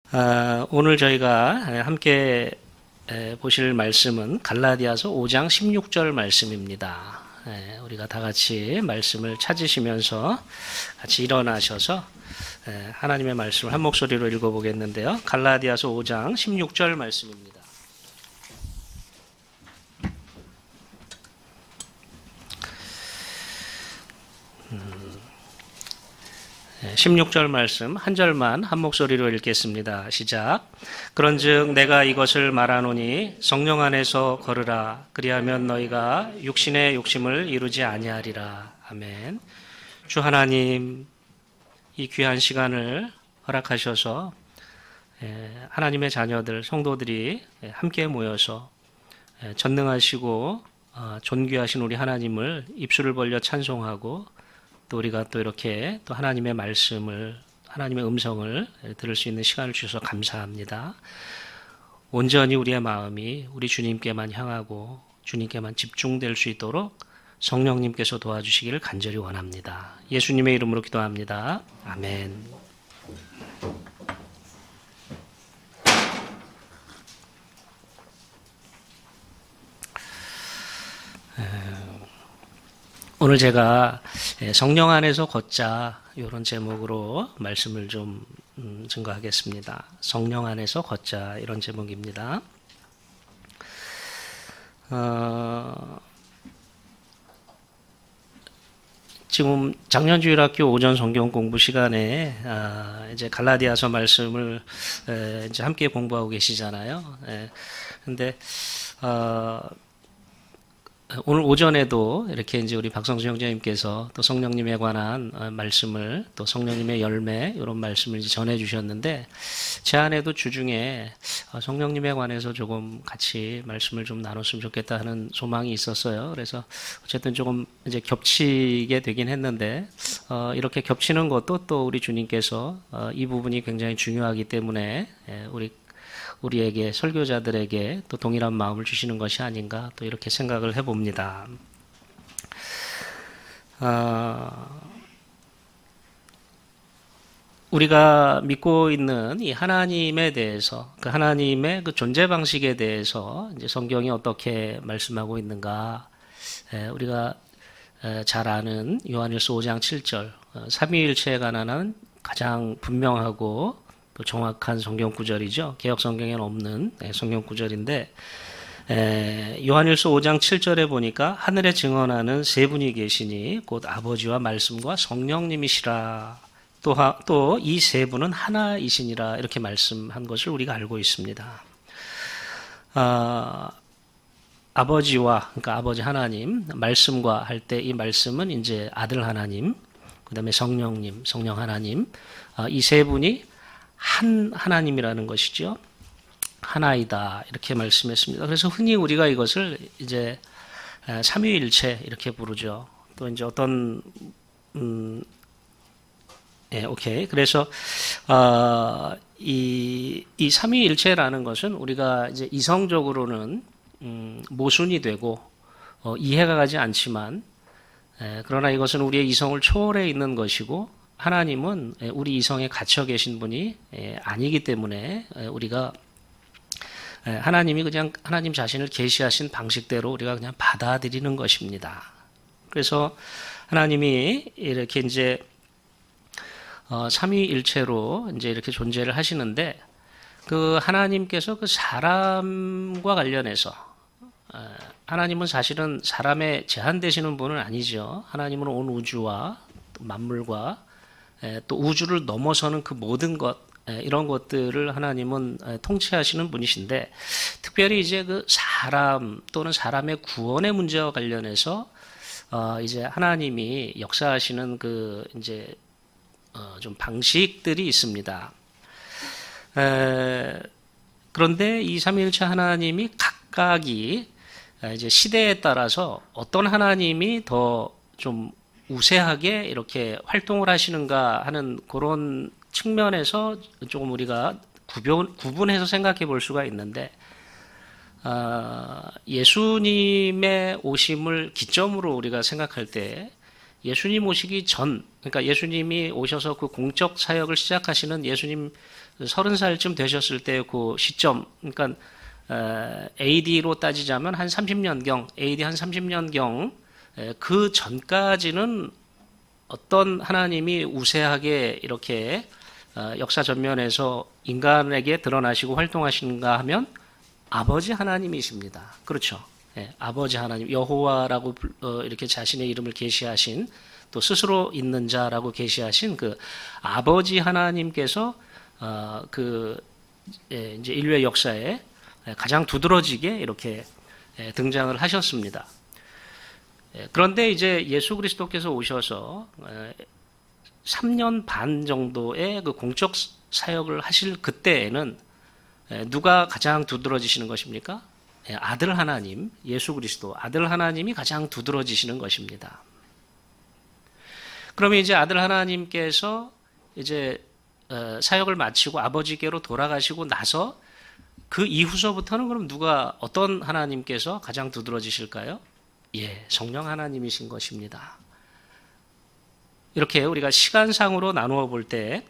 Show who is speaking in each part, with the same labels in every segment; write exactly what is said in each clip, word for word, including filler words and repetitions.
Speaker 1: 아, 오늘 저희가 함께 보실 말씀은 갈라디아서 오 장 십육 절 말씀입니다. 우리가 다 같이 말씀을 찾으시면서 같이 일어나셔서 하나님의 말씀을 한 목소리로 읽어보겠는데요. 갈라디아서 오 장 십육 절 말씀입니다. 십육 절 말씀 한 절만 한 목소리로 읽겠습니다. 시작. 그런즉 내가 이것을 말하노니 성령 안에서 걸으라. 그리하면 너희가 육신의 욕심을 이루지 아니하리라. 아멘. 주 하나님, 이 귀한 시간을 허락하셔서 하나님의 자녀들, 성도들이 함께 모여서 전능하시고 존귀하신 우리 하나님을 입술을 벌려 찬송하고 또 우리가 또 이렇게 또 하나님의 말씀을, 하나님의 음성을 들을 수 있는 시간을 주셔서 감사합니다. 온전히 우리의 마음이 우리 주님께만 향하고 주님께만 집중될 수 있도록 성령님께서 도와주시기를 간절히 원합니다. 예수님의 이름으로 기도합니다. 아멘. 오늘 제가 성령 안에서 걷자 이런 제목으로 말씀을 좀 증거하겠습니다. 성령 안에서 걷자 이런 제목입니다. 어, 지금 작년 주일학교 오전 성경 공부 시간에 아, 이제 갈라디아서 말씀을 에, 이제 함께 공부하고 계시잖아요. 에, 근데 어, 오늘 오전에도 이렇게 이제 우리 박성수 형제님께서 또 성령님에 관한 말씀을 또 성령님의 열매 이런 말씀을 이제 전해 주셨는데 제 안에도 주중에 성령님에 관해서 조금 같이 말씀을 좀 나눴으면 좋겠다 하는 소망이 있었어요. 그래서 어쨌든 조금 이제 겹치게 되긴 했는데 어 이렇게 겹치는 것도 또 우리 주님께서 어 이 부분이 굉장히 중요하기 때문에 우리 우리에게 설교자들에게 또 동일한 마음을 주시는 것이 아닌가 또 이렇게 생각을 해봅니다. 어, 우리가 믿고 있는 이 하나님에 대해서 그 하나님의 그 존재 방식에 대해서 이제 성경이 어떻게 말씀하고 있는가 에, 우리가 에, 잘 아는 요한일서 오 장 칠 절 어, 삼위일체에 관한 가장 분명하고 또 정확한 성경 구절이죠. 개역 성경에는 없는 성경 구절인데 에, 요한일서 오 장 칠 절에 보니까 하늘에 증언하는 세 분이 계시니 곧 아버지와 말씀과 성령님이시라. 또 이 세 분은 하나이시니라 이렇게 말씀한 것을 우리가 알고 있습니다. 아, 아버지와 그러니까 아버지 하나님 말씀과 할 때 이 말씀은 이제 아들 하나님 그 다음에 성령님 성령 하나님 아, 이 세 분이 한 하나님이라는 것이죠. 하나이다 이렇게 말씀했습니다. 그래서 흔히 우리가 이것을 이제 삼위일체 이렇게 부르죠. 또 이제 어떤 음, 예, 오케이. 그래서 어, 이, 이 삼위일체라는 것은 우리가 이제 이성적으로는 음, 모순이 되고 어, 이해가 가지 않지만 예, 그러나 이것은 우리의 이성을 초월해 있는 것이고. 하나님은 우리 이성에 갇혀 계신 분이 아니기 때문에 우리가 하나님이 그냥 하나님 자신을 계시하신 방식대로 우리가 그냥 받아들이는 것입니다. 그래서 하나님이 이렇게 이제 삼위일체로 이제 이렇게 존재를 하시는데 그 하나님께서 그 사람과 관련해서 하나님은 사실은 사람에 제한되시는 분은 아니죠. 하나님은 온 우주와 만물과 또 우주를 넘어서는 그 모든 것 이런 것들을 하나님은 통치하시는 분이신데 특별히 이제 그 사람 또는 사람의 구원의 문제와 관련해서 어 이제 하나님이 역사하시는 그 이제 어좀 방식들이 있습니다. 에 그런데 이 삼위일체 하나님이 각각이 이제 시대에 따라서 어떤 하나님이 더 좀 우세하게 이렇게 활동을 하시는가 하는 그런 측면에서 조금 우리가 구분, 구분해서 생각해 볼 수가 있는데 어, 예수님의 오심을 기점으로 우리가 생각할 때 예수님 오시기 전 그러니까 예수님이 오셔서 그 공적 사역을 시작하시는 예수님 서른 살쯤 되셨을 때 그 시점, 그러니까 에이디로 따지자면 한 삼십 년경, 에이디 한 삼십 년경 그 전까지는 어떤 하나님이 우세하게 이렇게 역사 전면에서 인간에게 드러나시고 활동하시는가 하면 아버지 하나님이십니다. 그렇죠. 예, 아버지 하나님, 여호와라고 어, 이렇게 자신의 이름을 계시하신, 또 스스로 있는 자라고 계시하신 그 아버지 하나님께서 어, 그 예, 이제 인류의 역사에 가장 두드러지게 이렇게 예, 등장을 하셨습니다. 예, 그런데 이제 예수 그리스도께서 오셔서 예, 삼 년 반 정도의 그 공적 사역을 하실 그때에는 예, 누가 가장 두드러지시는 것입니까? 예, 아들 하나님, 예수 그리스도, 아들 하나님이 가장 두드러지시는 것입니다. 그러면 이제 아들 하나님께서 이제 어, 사역을 마치고 아버지께로 돌아가시고 나서 그 이후서부터는 그럼 누가, 어떤 하나님께서 가장 두드러지실까요? 예, 성령 하나님이신 것입니다. 이렇게 우리가 시간상으로 나누어 볼 때,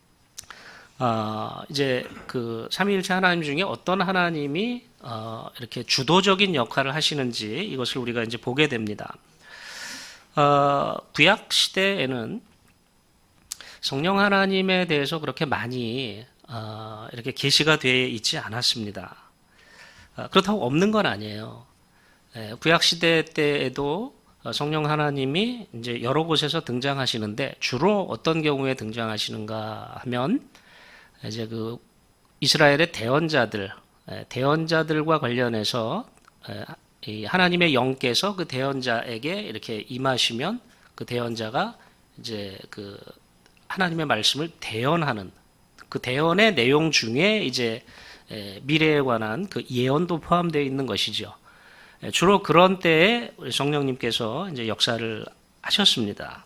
Speaker 1: 어, 이제 그 삼위일체 하나님 중에 어떤 하나님이 어, 이렇게 주도적인 역할을 하시는지 이것을 우리가 이제 보게 됩니다. 어, 구약 시대에는 성령 하나님에 대해서 그렇게 많이 어, 이렇게 계시가 되어 있지 않았습니다. 어, 그렇다고 없는 건 아니에요. 예, 구약 시대 때에도 성령 하나님이 이제 여러 곳에서 등장하시는데 주로 어떤 경우에 등장하시는가 하면 이제 그 이스라엘의 대언자들, 대언자들과 관련해서 하나님의 영께서 그 대언자에게 이렇게 임하시면 그 대언자가 이제 그 하나님의 말씀을 대언하는, 그 대언의 내용 중에 이제 미래에 관한 그 예언도 포함되어 있는 것이죠. 주로 그런 때에 성령님께서 이제 역사를 하셨습니다.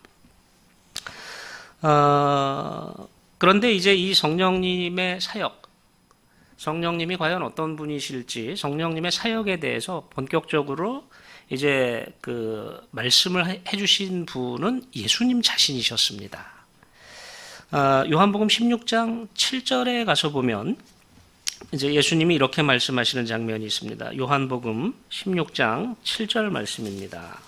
Speaker 1: 어, 그런데 이제 이 성령님의 사역, 성령님이 과연 어떤 분이실지, 성령님의 사역에 대해서 본격적으로 이제 그 말씀을 해주신 분은 예수님 자신이셨습니다. 어, 요한복음 십육 장 칠 절에 가서 보면 이제 예수님이 이렇게 말씀하시는 장면이 있습니다. 요한복음 십육 장 칠 절 말씀입니다.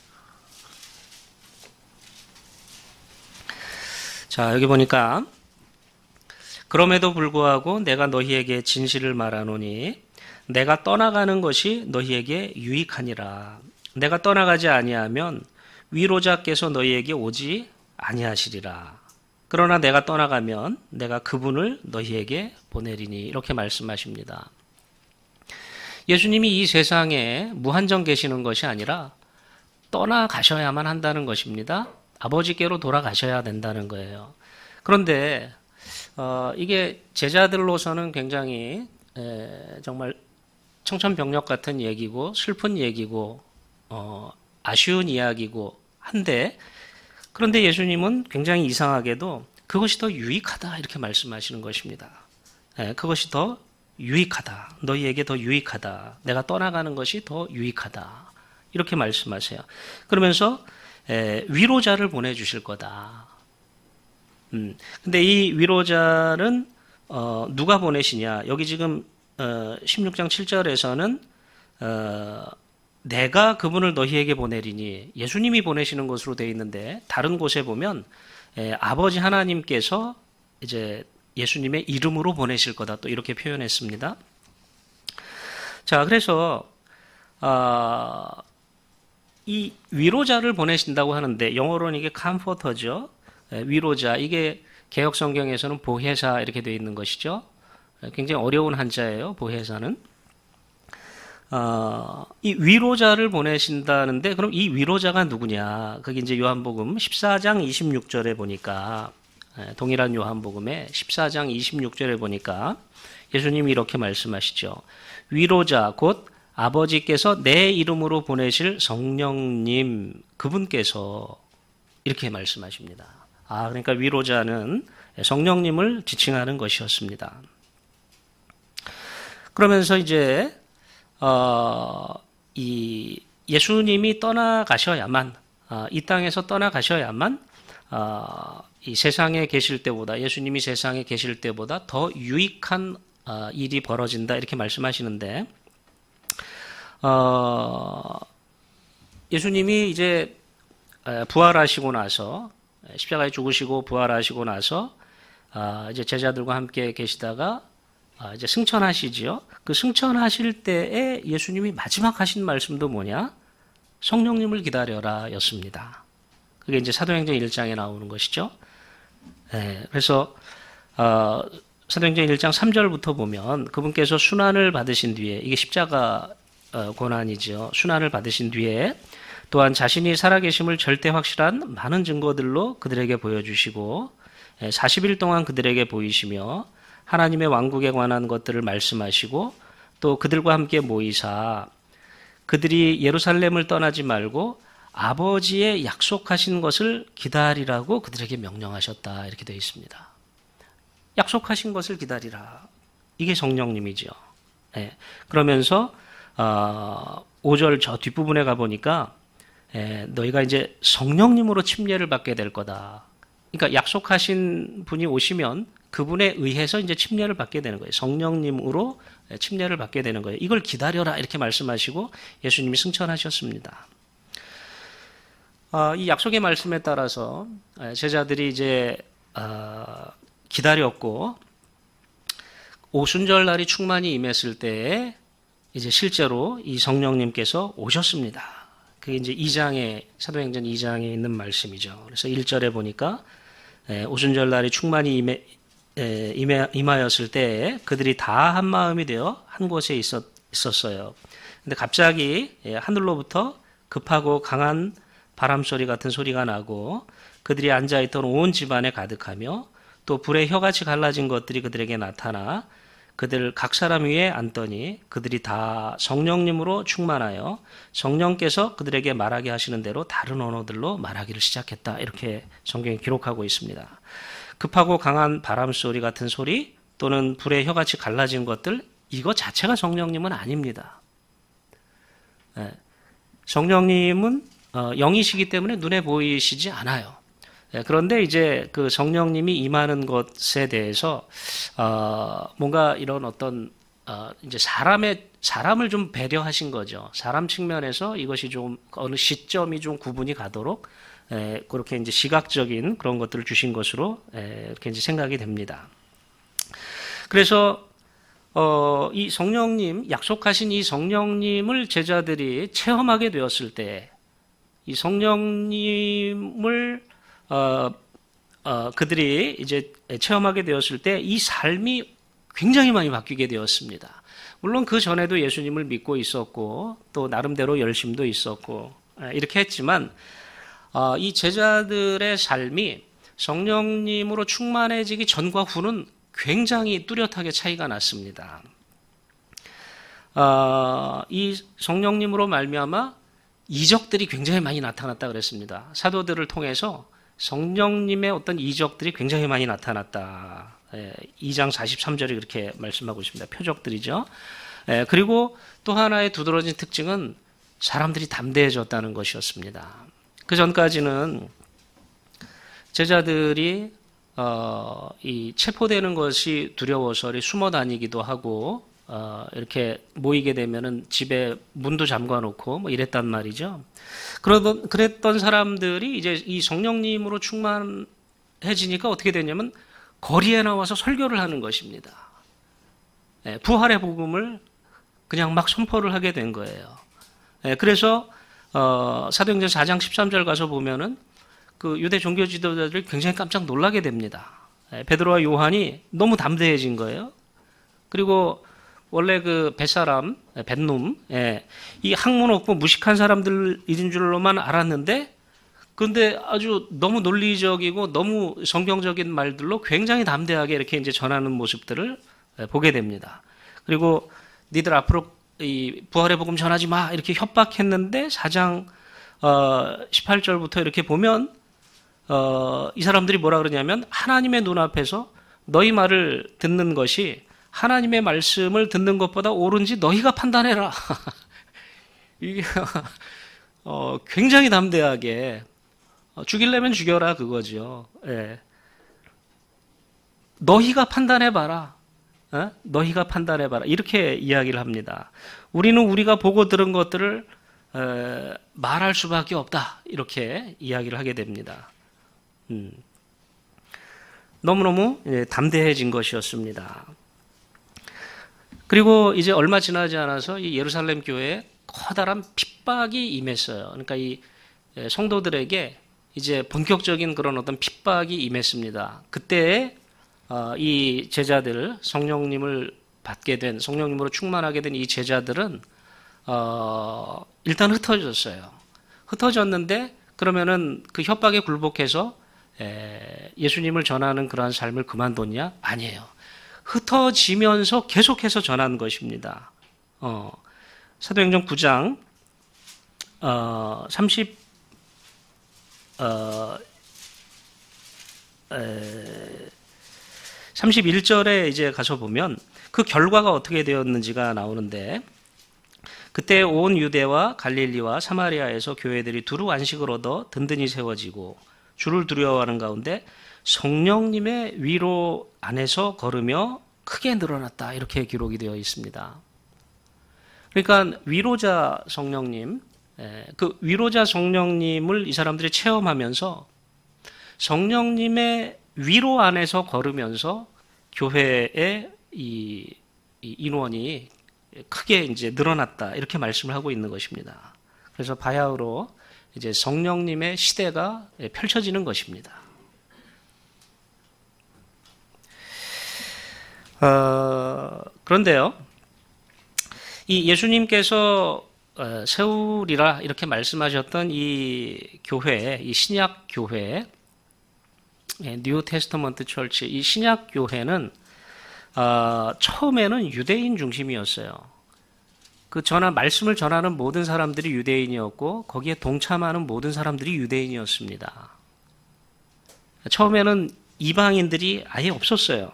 Speaker 1: 자, 여기 보니까 그럼에도 불구하고 내가 너희에게 진실을 말하노니 내가 떠나가는 것이 너희에게 유익하니라. 내가 떠나가지 아니하면 위로자께서 너희에게 오지 아니하시리라. 그러나 내가 떠나가면 내가 그분을 너희에게 보내리니. 이렇게 말씀하십니다. 예수님이 이 세상에 무한정 계시는 것이 아니라 떠나가셔야만 한다는 것입니다. 아버지께로 돌아가셔야 된다는 거예요. 그런데 어, 이게 제자들로서는 굉장히 에, 정말 청천벽력 같은 얘기고 슬픈 얘기고 어, 아쉬운 이야기고 한데, 그런데 예수님은 굉장히 이상하게도 그것이 더 유익하다 이렇게 말씀하시는 것입니다. 에, 그것이 더 유익하다. 너희에게 더 유익하다. 내가 떠나가는 것이 더 유익하다. 이렇게 말씀하세요. 그러면서 에, 위로자를 보내주실 거다. 음, 근데 이 위로자는 어, 누가 보내시냐? 여기 지금 어, 십육 장 칠 절에서는 어, 내가 그분을 너희에게 보내리니, 예수님이 보내시는 것으로 되어 있는데, 다른 곳에 보면 에, 아버지 하나님께서 이제 예수님의 이름으로 보내실 거다, 또 이렇게 표현했습니다. 자, 그래서 어, 이 위로자를 보내신다고 하는데 영어로는 이게 컴포터죠. 위로자, 이게 개역 성경에서는 보혜사 이렇게 되어 있는 것이죠. 굉장히 어려운 한자예요, 보혜사는. 어, 이 위로자를 보내신다는데, 그럼 이 위로자가 누구냐? 그게 이제 요한복음 십사 장 이십육 절에 보니까, 동일한 요한복음에 십사 장 이십육 절에 보니까 예수님이 이렇게 말씀하시죠. 위로자, 곧 아버지께서 내 이름으로 보내실 성령님, 그분께서 이렇게 말씀하십니다. 아, 그러니까 위로자는 성령님을 지칭하는 것이었습니다. 그러면서 이제 어, 이 예수님이 떠나가셔야만, 어, 이 땅에서 떠나가셔야만 어, 이 세상에 계실 때보다 예수님이 세상에 계실 때보다 더 유익한 어, 일이 벌어진다 이렇게 말씀하시는데 어, 예수님이 이제 부활하시고 나서 십자가에 죽으시고 부활하시고 나서 어, 이제 제자들과 함께 계시다가 어, 이제 승천하시지요. 그 승천하실 때에 예수님이 마지막 하신 말씀도 뭐냐? 성령님을 기다려라 였습니다. 그게 이제 사도행전 일 장에 나오는 것이죠. 네, 그래서 어, 사도행전 일 장 삼 절부터 보면 그분께서 순환을 받으신 뒤에 이게 십자가 어, 고난이죠. 순환을 받으신 뒤에 또한 자신이 살아계심을 절대 확실한 많은 증거들로 그들에게 보여주시고 사십 일 동안 그들에게 보이시며 하나님의 왕국에 관한 것들을 말씀하시고 또 그들과 함께 모이사 그들이 예루살렘을 떠나지 말고 아버지의 약속하신 것을 기다리라고 그들에게 명령하셨다 이렇게 되어 있습니다. 약속하신 것을 기다리라. 이게 성령님이죠. 네. 그러면서 어, 오 절 저 뒷부분에 가보니까 에, 너희가 이제 성령님으로 침례를 받게 될 거다. 그러니까 약속하신 분이 오시면 그분에 의해서 이제 침례를 받게 되는 거예요. 성령님으로 침례를 받게 되는 거예요. 이걸 기다려라 이렇게 말씀하시고 예수님이 승천하셨습니다. 어, 이 약속의 말씀에 따라서 제자들이 이제 어, 기다렸고 오순절 날이 충만히 임했을 때에 이제 실제로 이 성령님께서 오셨습니다. 그게 이제 이 장에 사도행전 이 장에 있는 말씀이죠. 그래서 일 절에 보니까 오순절 날이 충만히 임해, 임해, 임하였을 때에 그들이 다 한 마음이 되어 한 곳에 있었, 있었어요. 근데 갑자기 하늘로부터 급하고 강한 바람 소리 같은 소리가 나고 그들이 앉아있던 온 집안에 가득하며 또 불의 혀같이 갈라진 것들이 그들에게 나타나 그들 각 사람 위에 앉더니 그들이 다 성령님으로 충만하여 성령께서 그들에게 말하게 하시는 대로 다른 언어들로 말하기를 시작했다. 이렇게 성경에 기록하고 있습니다. 급하고 강한 바람 소리 같은 소리 또는 불의 혀같이 갈라진 것들 이거 자체가 성령님은 아닙니다. 성령님은 영이시기 때문에 눈에 보이시지 않아요. 그런데 이제 그 성령님이 임하는 것에 대해서 어 뭔가 이런 어떤 어 이제 사람의 사람을 좀 배려하신 거죠. 사람 측면에서 이것이 좀 어느 시점이 좀 구분이 가도록 에 그렇게 이제 시각적인 그런 것들을 주신 것으로 에 이렇게 이제 생각이 됩니다. 그래서 어 이 성령님 약속하신 이 성령님을 제자들이 체험하게 되었을 때 이 성령님을 어, 어, 그들이 이제 체험하게 되었을 때 이 삶이 굉장히 많이 바뀌게 되었습니다. 물론 그 전에도 예수님을 믿고 있었고 또 나름대로 열심도 있었고 이렇게 했지만 어, 이 제자들의 삶이 성령님으로 충만해지기 전과 후는 굉장히 뚜렷하게 차이가 났습니다. 어, 이 성령님으로 말미암아 이적들이 굉장히 많이 나타났다 그랬습니다. 사도들을 통해서 성령님의 어떤 이적들이 굉장히 많이 나타났다. 이 장 사십삼 절이 그렇게 말씀하고 있습니다. 표적들이죠. 그리고 또 하나의 두드러진 특징은 사람들이 담대해졌다는 것이었습니다. 그 전까지는 제자들이 어, 이 체포되는 것이 두려워서 숨어 다니기도 하고 어, 이렇게 모이게 되면은 집에 문도 잠가 놓고 뭐 이랬단 말이죠. 그러던, 그랬던 사람들이 이제 이 성령님으로 충만해지니까 어떻게 되냐면 거리에 나와서 설교를 하는 것입니다. 예, 부활의 복음을 그냥 막 선포를 하게 된 거예요. 예, 그래서, 어, 사도행전 사 장 십삼 절 가서 보면은 그 유대 종교 지도자들이 굉장히 깜짝 놀라게 됩니다. 예, 베드로와 요한이 너무 담대해진 거예요. 그리고 원래 그 뱃사람, 뱃놈, 예, 이 학문 없고 무식한 사람들인 줄로만 알았는데, 그런데 아주 너무 논리적이고 너무 성경적인 말들로 굉장히 담대하게 이렇게 이제 전하는 모습들을 보게 됩니다. 그리고 니들 앞으로 이 부활의 복음 전하지 마 이렇게 협박했는데 사 장 어, 십팔 절부터 이렇게 보면 어, 이 사람들이 뭐라 그러냐면 하나님의 눈앞에서 너희 말을 듣는 것이 하나님의 말씀을 듣는 것보다 옳은지 너희가 판단해라. 이게 어, 굉장히 담대하게 어, 죽이려면 죽여라 그거죠. 예. 너희가 판단해봐라. 어? 너희가 판단해봐라. 이렇게 이야기를 합니다. 우리는 우리가 보고 들은 것들을 어, 말할 수밖에 없다. 이렇게 이야기를 하게 됩니다. 음. 너무너무 담대해진 것이었습니다. 그리고 이제 얼마 지나지 않아서 이 예루살렘 교회에 커다란 핍박이 임했어요. 그러니까 이 성도들에게 이제 본격적인 그런 어떤 핍박이 임했습니다. 그때 이 제자들, 성령님을 받게 된, 성령님으로 충만하게 된 이 제자들은 어, 일단 흩어졌어요. 흩어졌는데 그러면은 그 협박에 굴복해서 에, 예수님을 전하는 그러한 삶을 그만뒀냐? 아니에요. 흩어지면서 계속해서 전하는 것입니다. 어, 사도행전 구 장 어, 삼십 어, 에, 삼십일 절에 이제 가서 보면 그 결과가 어떻게 되었는지가 나오는데, 그때 온 유대와 갈릴리와 사마리아에서 교회들이 두루 안식을 얻어 든든히 세워지고 주를 두려워하는 가운데 성령님의 위로 안에서 걸으며 크게 늘어났다. 이렇게 기록이 되어 있습니다. 그러니까 위로자 성령님, 그 위로자 성령님을 이 사람들이 체험하면서 성령님의 위로 안에서 걸으면서 교회의 이, 이 인원이 크게 이제 늘어났다. 이렇게 말씀을 하고 있는 것입니다. 그래서 바야흐로 이제 성령님의 시대가 펼쳐지는 것입니다. 어, 그런데요, 이 예수님께서 세우리라 이렇게 말씀하셨던 이 교회, 이 신약 교회, 뉴 테스터먼트 철치, 이 신약 교회는 어, 처음에는 유대인 중심이었어요. 그 전한 말씀을 전하는 모든 사람들이 유대인이었고 거기에 동참하는 모든 사람들이 유대인이었습니다. 처음에는 이방인들이 아예 없었어요.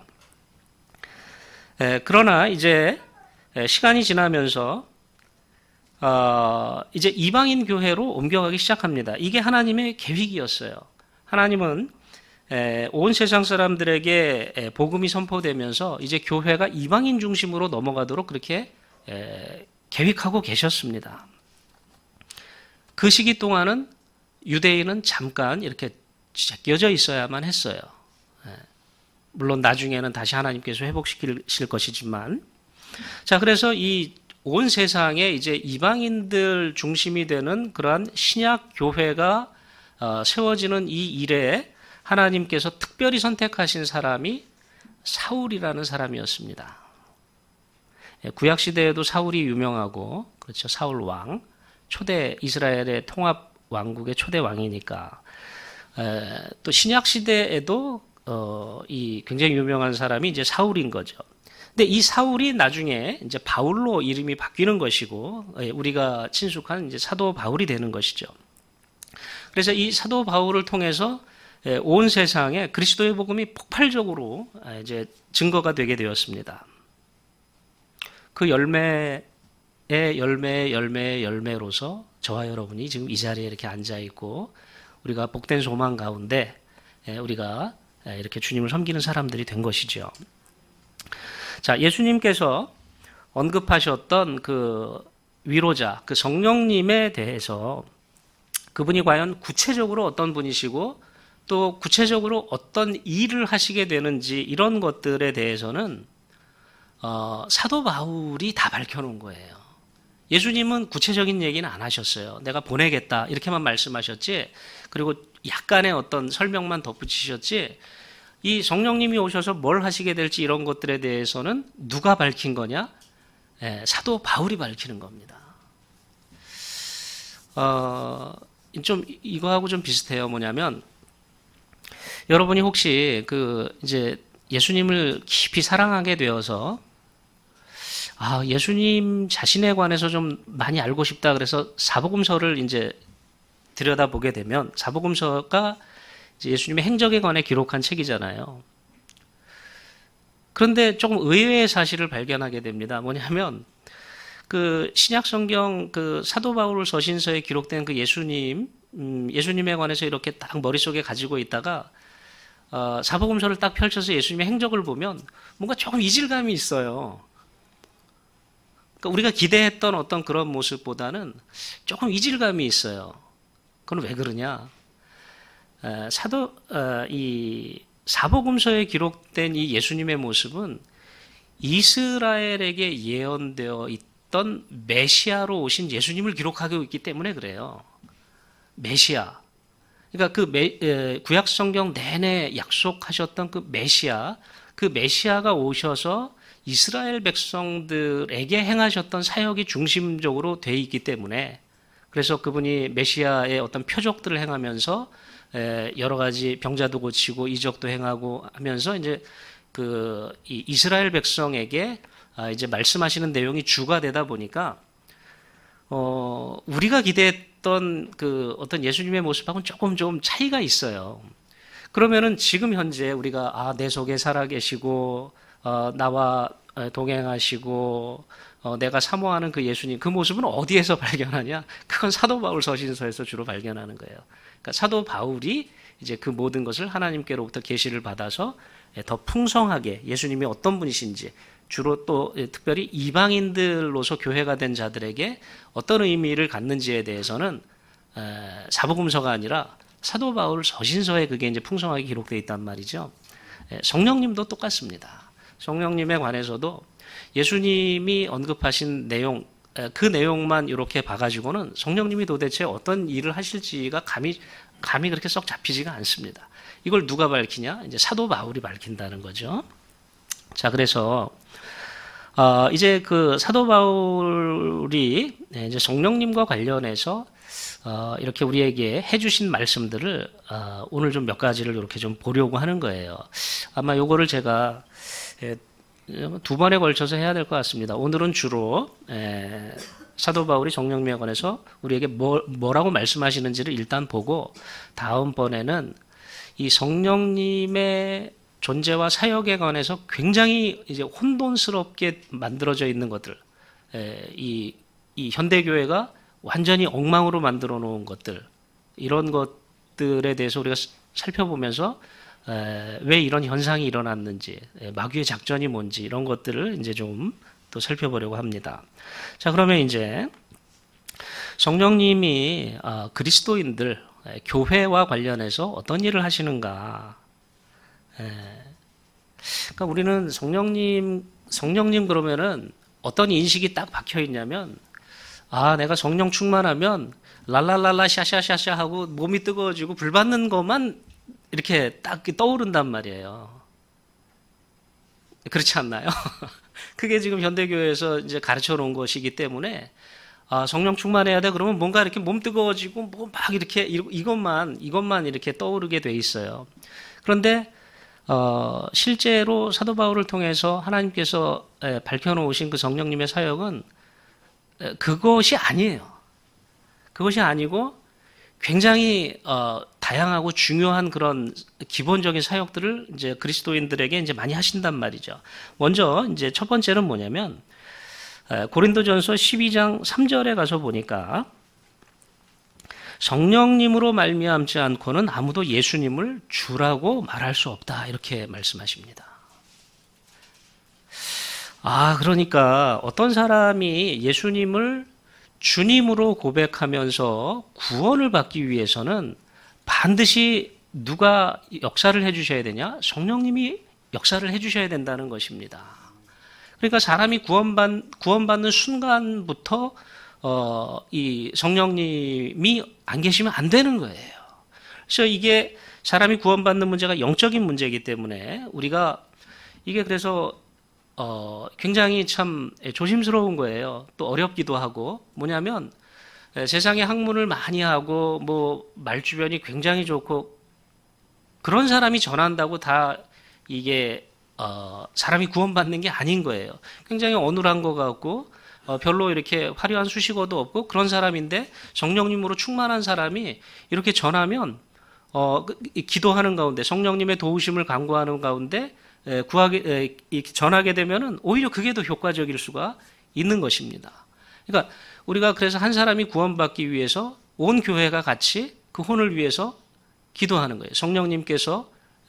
Speaker 1: 에, 그러나 이제 시간이 지나면서 어, 이제 이방인 교회로 옮겨가기 시작합니다. 이게 하나님의 계획이었어요. 하나님은 에, 온 세상 사람들에게 복음이 선포되면서 이제 교회가 이방인 중심으로 넘어가도록 그렇게 에, 계획하고 계셨습니다. 그 시기 동안은 유대인은 잠깐 이렇게 제껴져 있어야만 했어요. 에, 물론 나중에는 다시 하나님께서 회복시킬 것이지만, 자, 그래서 이 온 세상에 이제 이방인들 중심이 되는 그러한 신약 교회가 어, 세워지는 이 일에 하나님께서 특별히 선택하신 사람이 사울이라는 사람이었습니다. 구약 시대에도 사울이 유명하고, 그렇죠, 사울 왕, 초대 이스라엘의 통합 왕국의 초대 왕이니까. 에, 또 신약 시대에도 어, 이 굉장히 유명한 사람이 이제 사울인 거죠. 근데 이 사울이 나중에 이제 바울로 이름이 바뀌는 것이고, 우리가 친숙한 이제 사도 바울이 되는 것이죠. 그래서 이 사도 바울을 통해서 온 세상에 그리스도의 복음이 폭발적으로 이제 증거가 되게 되었습니다. 그 열매의 열매의 열매의 열매로서 저와 여러분이 지금 이 자리에 이렇게 앉아 있고, 우리가 복된 소망 가운데 우리가 이렇게 주님을 섬기는 사람들이 된 것이죠. 자, 예수님께서 언급하셨던 그 위로자, 그 성령님에 대해서 그분이 과연 구체적으로 어떤 분이시고 또 구체적으로 어떤 일을 하시게 되는지, 이런 것들에 대해서는 어, 사도 바울이 다 밝혀놓은 거예요. 예수님은 구체적인 얘기는 안 하셨어요. 내가 보내겠다 이렇게만 말씀하셨지, 그리고 약간의 어떤 설명만 덧붙이셨지, 이 성령님이 오셔서 뭘 하시게 될지 이런 것들에 대해서는 누가 밝힌 거냐? 예, 사도 바울이 밝히는 겁니다. 어, 좀 이거하고 좀 비슷해요. 뭐냐면, 여러분이 혹시 그 이제 예수님을 깊이 사랑하게 되어서 아, 예수님 자신에 관해서 좀 많이 알고 싶다 그래서 사복음서를 이제 들여다보게 되면, 사복음서가 예수님의 행적에 관해 기록한 책이잖아요. 그런데 조금 의외의 사실을 발견하게 됩니다. 뭐냐면, 그 신약 성경 그 사도 바울 서신서에 기록된 그 예수님, 음, 예수님에 관해서 이렇게 딱 머릿속에 가지고 있다가, 어, 사복음서를 딱 펼쳐서 예수님의 행적을 보면 뭔가 조금 이질감이 있어요. 그러니까 우리가 기대했던 어떤 그런 모습보다는 조금 이질감이 있어요. 그건 왜 그러냐? 에, 사도 어, 이 사복음서에 기록된 이 예수님의 모습은 이스라엘에게 예언되어 있던 메시아로 오신 예수님을 기록하고 있기 때문에 그래요. 메시아. 그러니까 그 메, 에, 구약 성경 내내 약속하셨던 그 메시아, 그 메시아가 오셔서 이스라엘 백성들에게 행하셨던 사역이 중심적으로 돼 있기 때문에, 그래서 그분이 메시아의 어떤 표적들을 행하면서 에, 여러 가지 병자도 고치고 이적도 행하고 하면서 이제 그 이 이스라엘 백성에게 아, 이제 말씀하시는 내용이 주가 되다 보니까 어, 우리가 기대했던 그 어떤 예수님의 모습하고는 조금 좀 차이가 있어요. 그러면은 지금 현재 우리가 아, 내 속에 살아계시고 어, 나와 동행하시고 어, 내가 사모하는 그 예수님, 그 모습은 어디에서 발견하냐? 그건 사도 바울 서신서에서 주로 발견하는 거예요. 그러니까 사도 바울이 이제 그 모든 것을 하나님께로부터 계시를 받아서 더 풍성하게 예수님이 어떤 분이신지, 주로 또 특별히 이방인들로서 교회가 된 자들에게 어떤 의미를 갖는지에 대해서는 사복음서가 아니라 사도 바울 서신서에 그게 이제 풍성하게 기록되어 있단 말이죠. 성령님도 똑같습니다. 성령님에 관해서도 예수님이 언급하신 내용, 그 내용만 이렇게 봐가지고는 성령님이 도대체 어떤 일을 하실지가 감이, 감이 그렇게 썩 잡히지가 않습니다. 이걸 누가 밝히냐? 이제 사도 바울이 밝힌다는 거죠. 자, 그래서, 어, 이제 그 사도 바울이 이제 성령님과 관련해서 어, 이렇게 우리에게 해주신 말씀들을 어, 오늘 좀 몇 가지를 이렇게 좀 보려고 하는 거예요. 아마 요거를 제가 예, 두 번에 걸쳐서 해야 될 것 같습니다. 오늘은 주로 에, 사도 바울이 성령님에 관해서 우리에게 뭐, 뭐라고 말씀하시는지를 일단 보고, 다음번에는 이 성령님의 존재와 사역에 관해서 굉장히 이제 혼돈스럽게 만들어져 있는 것들, 에, 이, 이 현대교회가 완전히 엉망으로 만들어 놓은 것들, 이런 것들에 대해서 우리가 살펴보면서 에, 왜 이런 현상이 일어났는지, 에, 마귀의 작전이 뭔지, 이런 것들을 이제 좀 또 살펴보려고 합니다. 자, 그러면 이제 성령님이 어, 그리스도인들, 에, 교회와 관련해서 어떤 일을 하시는가? 에, 그러니까 우리는 성령님, 성령님 그러면은 어떤 인식이 딱 박혀 있냐면, 아, 내가 성령 충만하면 랄랄랄라 샤샤샤샤 하고 몸이 뜨거워지고 불 받는 것만 이렇게 딱 떠오른단 말이에요. 그렇지 않나요? 그게 지금 현대교회에서 이제 가르쳐 놓은 것이기 때문에, 아, 성령 충만해야 돼. 그러면 뭔가 이렇게 몸 뜨거워지고 뭐 막 이렇게 이것만, 이것만 이렇게 떠오르게 돼 있어요. 그런데, 어, 실제로 사도 바울을 통해서 하나님께서 밝혀놓으신 그 성령님의 사역은 그것이 아니에요. 그것이 아니고 굉장히 어, 다양하고 중요한 그런 기본적인 사역들을 이제 그리스도인들에게 이제 많이 하신단 말이죠. 먼저 이제 첫 번째는 뭐냐면 고린도전서 십이 장 삼 절에 가서 보니까 성령님으로 말미암지 않고는 아무도 예수님을 주라고 말할 수 없다, 이렇게 말씀하십니다. 아, 그러니까 어떤 사람이 예수님을 주님으로 고백하면서 구원을 받기 위해서는 반드시 누가 역사를 해주셔야 되냐? 성령님이 역사를 해주셔야 된다는 것입니다. 그러니까 사람이 구원받, 구원받는 순간부터 어, 이 성령님이 안 계시면 안 되는 거예요. 그래서 이게 사람이 구원받는 문제가 영적인 문제이기 때문에 우리가 이게 그래서 어, 굉장히 참 조심스러운 거예요. 또 어렵기도 하고, 뭐냐면 세상에 학문을 많이 하고 뭐 말주변이 굉장히 좋고 그런 사람이 전한다고 다 이게 어, 사람이 구원받는 게 아닌 거예요. 굉장히 어눌한 것 같고 어, 별로 이렇게 화려한 수식어도 없고 그런 사람인데 성령님으로 충만한 사람이 이렇게 전하면 어, 기도하는 가운데 성령님의 도우심을 간구하는 가운데 에, 구하게, 에, 전하게 되면은 오히려 그게 더 효과적일 수가 있는 것입니다. 그러니까 우리가 그래서 한 사람이 구원받기 위해서 온 교회가 같이 그 혼을 위해서 기도하는 거예요. 성령님께서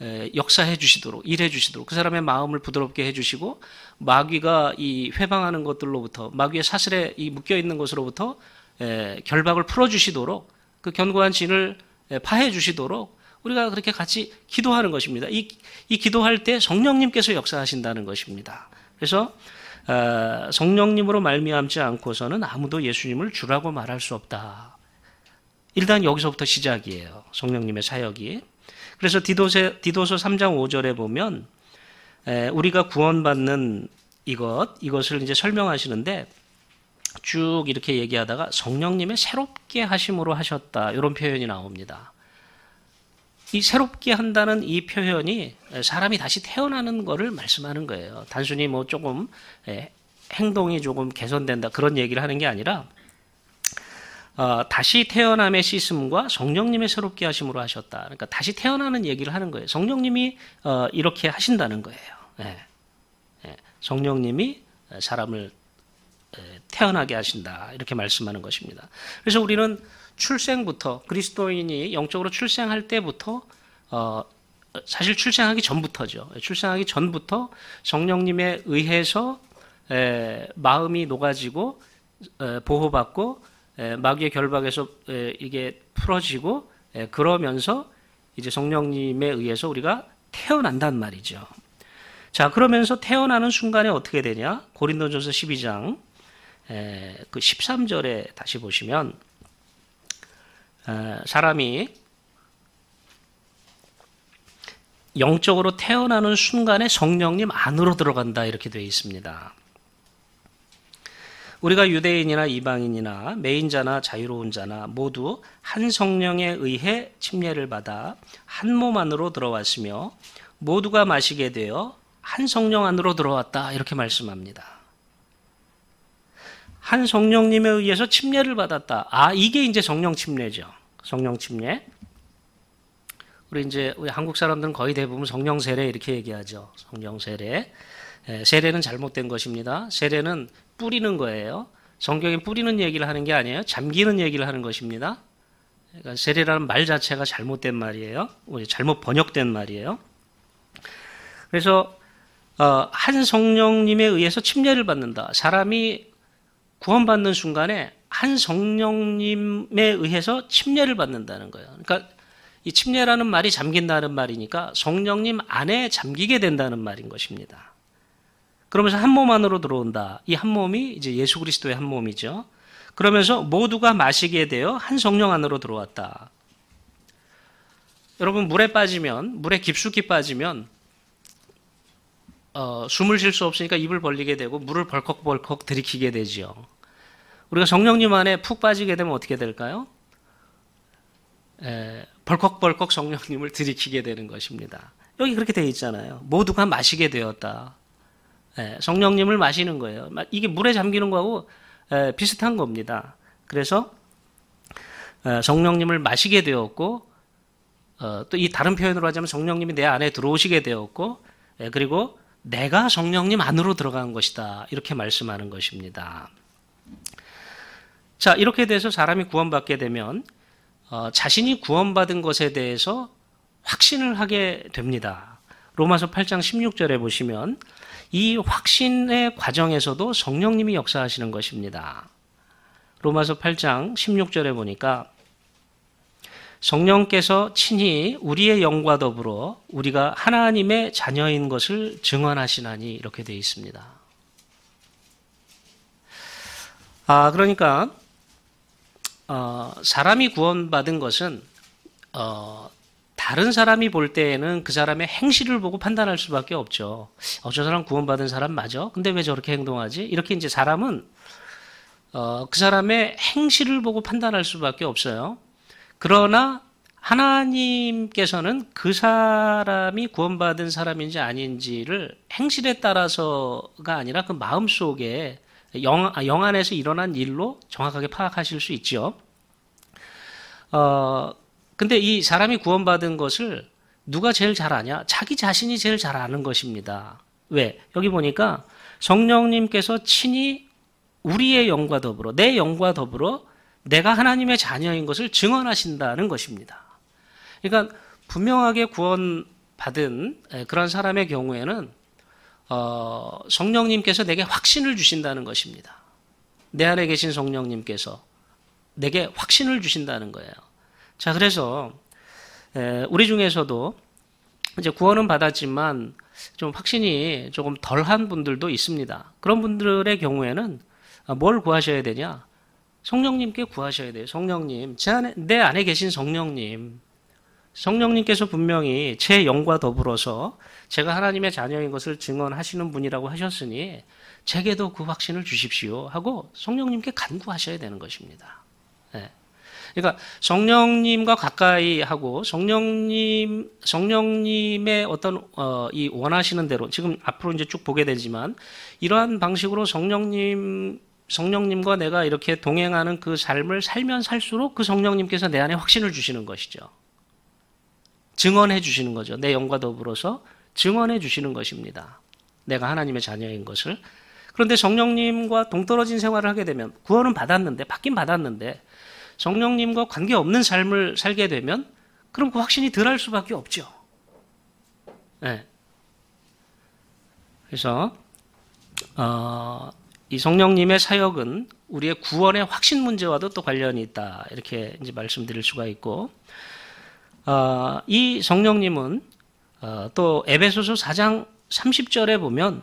Speaker 1: 역사해 주시도록, 일해 주시도록, 그 사람의 마음을 부드럽게 해 주시고, 마귀가 이 회방하는 것들로부터, 마귀의 사슬에 이 묶여 있는 것으로부터 결박을 풀어 주시도록, 그 견고한 진을 파해 주시도록 우리가 그렇게 같이 기도하는 것입니다. 이, 이 기도할 때 성령님께서 역사하신다는 것입니다. 그래서 성령님으로 말미암지 않고서는 아무도 예수님을 주라고 말할 수 없다. 일단 여기서부터 시작이에요. 성령님의 사역이. 그래서 디도서, 디도서 삼 장 오 절에 보면 우리가 구원받는 이것, 이것을 이제 설명하시는데 쭉 이렇게 얘기하다가 성령님의 새롭게 하심으로 하셨다. 이런 표현이 나옵니다. 이 새롭게 한다는 이 표현이 사람이 다시 태어나는 것을 말씀하는 거예요. 단순히 뭐 조금 행동이 조금 개선된다 그런 얘기를 하는 게 아니라 어, 다시 태어남의 시스템과 성령님의 새롭게 하심으로 하셨다. 그러니까 다시 태어나는 얘기를 하는 거예요. 성령님이 어, 이렇게 하신다는 거예요. 예. 예. 성령님이 사람을 태어나게 하신다. 이렇게 말씀하는 것입니다. 그래서 우리는 출생부터 그리스도인이 영적으로 출생할 때부터 어, 사실 출생하기 전부터죠. 출생하기 전부터 성령님에 의해서 에, 마음이 녹아지고 에, 보호받고 에, 마귀의 결박에서 에, 이게 풀어지고 에, 그러면서 이제 성령님에 의해서 우리가 태어난단 말이죠. 자, 그러면서 태어나는 순간에 어떻게 되냐? 고린도전서 십이 장 에, 그 십삼 절에 다시 보시면 에, 사람이 영적으로 태어나는 순간에 성령님 안으로 들어간다 이렇게 되어 있습니다. 우리가 유대인이나 이방인이나 매인자나 자유로운 자나 모두 한 성령에 의해 침례를 받아 한 몸 안으로 들어왔으며 모두가 마시게 되어 한 성령 안으로 들어왔다 이렇게 말씀합니다. 한 성령님에 의해서 침례를 받았다. 아, 이게 이제 성령 침례죠. 성령 침례. 우리 이제 우리 한국 사람들은 거의 대부분 성령 세례 이렇게 얘기하죠. 성령 세례. 세례는 잘못된 것입니다. 세례는 뿌리는 거예요. 성경에 뿌리는 얘기를 하는 게 아니에요. 잠기는 얘기를 하는 것입니다. 그러니까 세례라는 말 자체가 잘못된 말이에요. 잘못 번역된 말이에요. 그래서 어, 한 성령님에 의해서 침례를 받는다. 사람이 구원받는 순간에 한 성령님에 의해서 침례를 받는다는 거예요. 그러니까 이 침례라는 말이 잠긴다는 말이니까 성령님 안에 잠기게 된다는 말인 것입니다. 그러면서 한 몸 안으로 들어온다. 이 한 몸이 이제 예수 그리스도의 한 몸이죠. 그러면서 모두가 마시게 되어 한 성령 안으로 들어왔다. 여러분 물에 빠지면 물에 깊숙이 빠지면 어, 숨을 쉴 수 없으니까 입을 벌리게 되고 물을 벌컥벌컥 들이키게 되지요. 우리가 성령님 안에 푹 빠지게 되면 어떻게 될까요? 에, 벌컥벌컥 성령님을 들이키게 되는 것입니다. 여기 그렇게 되어 있잖아요. 모두가 마시게 되었다. 에, 성령님을 마시는 거예요. 이게 물에 잠기는 거하고 에, 비슷한 겁니다. 그래서 에, 성령님을 마시게 되었고 어, 또 이 다른 표현으로 하자면 성령님이 내 안에 들어오시게 되었고 에, 그리고 내가 성령님 안으로 들어간 것이다. 이렇게 말씀하는 것입니다. 자, 이렇게 돼서 사람이 구원받게 되면 어, 자신이 구원받은 것에 대해서 확신을 하게 됩니다. 로마서 팔 장 십육 절에 보시면 이 확신의 과정에서도 성령님이 역사하시는 것입니다. 로마서 팔 장 십육 절에 보니까 성령께서 친히 우리의 영과 더불어 우리가 하나님의 자녀인 것을 증언하시나니 이렇게 되어 있습니다. 아, 그러니까 어, 사람이 구원받은 것은 어, 다른 사람이 볼 때에는 그 사람의 행실을 보고 판단할 수밖에 없죠. 어, 저 사람 구원받은 사람 맞아? 근데 왜 저렇게 행동하지? 이렇게 이제 사람은 어, 그 사람의 행실을 보고 판단할 수밖에 없어요. 그러나 하나님께서는 그 사람이 구원받은 사람인지 아닌지를 행실에 따라서가 아니라 그 마음속에 영, 영 안에서 일어난 일로 정확하게 파악하실 수 있죠. 어, 근데 이 사람이 구원받은 것을 누가 제일 잘 아냐? 자기 자신이 제일 잘 아는 것입니다. 왜? 여기 보니까 성령님께서 친히 우리의 영과 더불어, 내 영과 더불어 내가 하나님의 자녀인 것을 증언하신다는 것입니다. 그러니까 분명하게 구원받은 받은 그런 사람의 경우에는 어, 성령님께서 내게 확신을 주신다는 것입니다. 내 안에 계신 성령님께서 내게 확신을 주신다는 거예요. 자, 그래서 에, 우리 중에서도 이제 구원은 받았지만 좀 확신이 조금 덜한 분들도 있습니다. 그런 분들의 경우에는 뭘 구하셔야 되냐? 성령님께 구하셔야 돼요. 성령님, 제 안에, 내 안에 계신 성령님, 성령님께서 분명히 제 영과 더불어서 제가 하나님의 자녀인 것을 증언하시는 분이라고 하셨으니 제게도 그 확신을 주십시오 하고 성령님께 간구하셔야 되는 것입니다. 네. 그러니까 성령님과 가까이 하고 성령님 성령님의 어떤 어, 이 원하시는 대로 지금 앞으로 이제 쭉 보게 되지만 이러한 방식으로 성령님 성령님과 내가 이렇게 동행하는 그 삶을 살면 살수록 그 성령님께서 내 안에 확신을 주시는 것이죠. 증언해 주시는 거죠. 내 영과 더불어서 증언해 주시는 것입니다. 내가 하나님의 자녀인 것을. 그런데 성령님과 동떨어진 생활을 하게 되면 구원은 받았는데 받긴 받았는데 성령님과 관계없는 삶을 살게 되면 그럼 그 확신이 덜할 수밖에 없죠. 네. 그래서 어, 이 성령님의 사역은 우리의 구원의 확신 문제와도 또 관련이 있다. 이렇게 이제 말씀드릴 수가 있고 어, 이 성령님은 어, 또 에베소서 사 장 삼십 절에 보면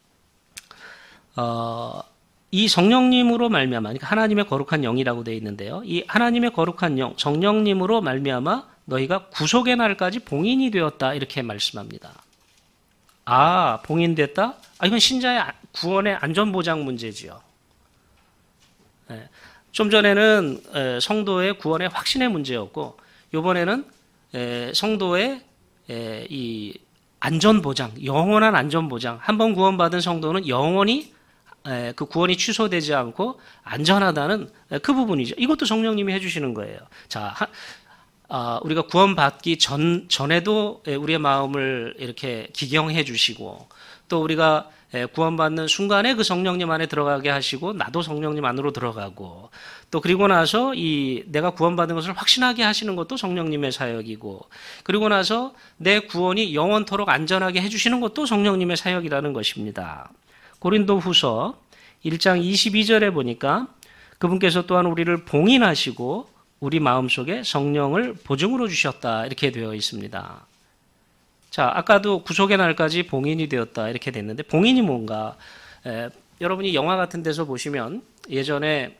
Speaker 1: 어, 이 성령님으로 말미암아, 그러니까 하나님의 거룩한 영이라고 되어 있는데요. 이 하나님의 거룩한 영, 성령님으로 말미암아 너희가 구속의 날까지 봉인이 되었다 이렇게 말씀합니다. 아, 봉인됐다? 아, 이건 신자의 구원의 안전보장 문제지요. 네. 좀 전에는 성도의 구원의 확신의 문제였고, 이번에는 성도의 이 안전보장, 영원한 안전보장. 한번 구원받은 성도는 영원히 그 구원이 취소되지 않고 안전하다는 그 부분이죠. 이것도 성령님이 해주시는 거예요. 자, 아, 우리가 구원받기 전, 전에도 우리의 마음을 이렇게 기경해 주시고 또 우리가 구원받는 순간에 그 성령님 안에 들어가게 하시고 나도 성령님 안으로 들어가고 또 그리고 나서 이 내가 구원받은 것을 확신하게 하시는 것도 성령님의 사역이고 그리고 나서 내 구원이 영원토록 안전하게 해주시는 것도 성령님의 사역이라는 것입니다. 고린도후서 일 장 이십이 절에 보니까 그분께서 또한 우리를 봉인하시고 우리 마음속에 성령을 보증으로 주셨다 이렇게 되어 있습니다. 자, 아까도 구속의 날까지 봉인이 되었다 이렇게 됐는데 봉인이 뭔가? 에, 여러분이 영화 같은 데서 보시면 예전에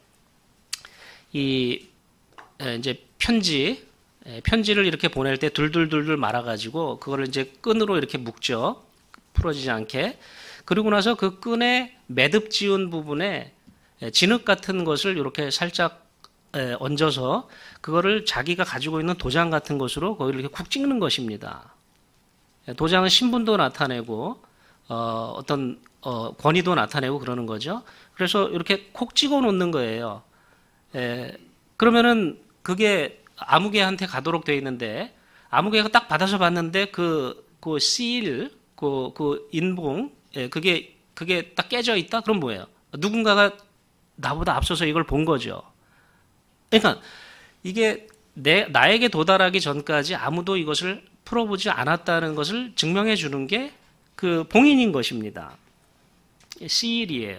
Speaker 1: 이 에, 이제 편지 에, 편지를 이렇게 보낼 때 둘둘둘둘 말아가지고 그거를 이제 끈으로 이렇게 묶죠. 풀어지지 않게. 그리고 나서 그 끈에 매듭 지은 부분에 에, 진흙 같은 것을 이렇게 살짝 에, 얹어서 그거를 자기가 가지고 있는 도장 같은 것으로 거기를 이렇게 쿡 찍는 것입니다. 도장은 신분도 나타내고 어, 어떤 어, 권위도 나타내고 그러는 거죠. 그래서 이렇게 콕 찍어 놓는 거예요. 에, 그러면은 그게 아무개한테 가도록 되어 있는데 아무개가 딱 받아서 봤는데 그, 그 실, 그, 그 인봉, 예, 그게 그게 딱 깨져 있다. 그럼 뭐예요? 누군가가 나보다 앞서서 이걸 본 거죠. 그러니까 이게 내 나에게 도달하기 전까지 아무도 이것을 풀어보지 않았다는 것을 증명해 주는 게 그 봉인인 것입니다. 시일이에요.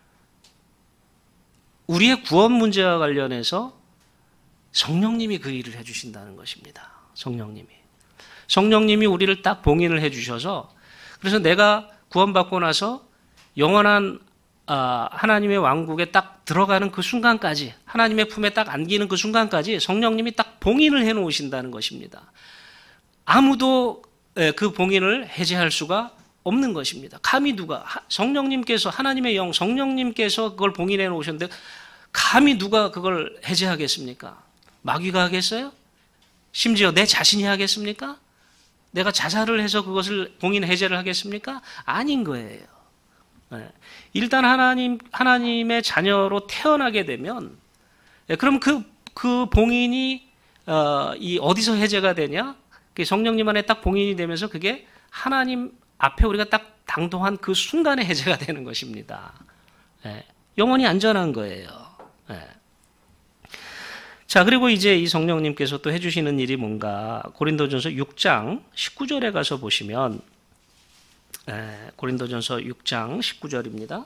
Speaker 1: 우리의 구원 문제와 관련해서 성령님이 그 일을 해주신다는 것입니다. 성령님이. 성령님이 우리를 딱 봉인을 해주셔서 그래서 내가 구원받고 나서 영원한 아, 하나님의 왕국에 딱 들어가는 그 순간까지 하나님의 품에 딱 안기는 그 순간까지 성령님이 딱 봉인을 해놓으신다는 것입니다. 아무도 그 봉인을 해제할 수가 없는 것입니다. 감히 누가 성령님께서 하나님의 영 성령님께서 그걸 봉인해 놓으셨는데 감히 누가 그걸 해제하겠습니까? 마귀가 하겠어요? 심지어 내 자신이 하겠습니까? 내가 자살을 해서 그것을 봉인 해제를 하겠습니까? 아닌 거예요. 일단 하나님 하나님의 자녀로 태어나게 되면 그럼 그 그 봉인이 어, 이 어디서 해제가 되냐? 성령님 안에 딱 봉인이 되면서 그게 하나님 앞에 우리가 딱 당도한 그 순간에 해제가 되는 것입니다. 예, 영원히 안전한 거예요. 예. 자, 그리고 이제 이 성령님께서 또 해주시는 일이 뭔가, 고린도전서 육 장 십구 절에 가서 보시면, 에, 고린도전서 육 장 십구 절입니다.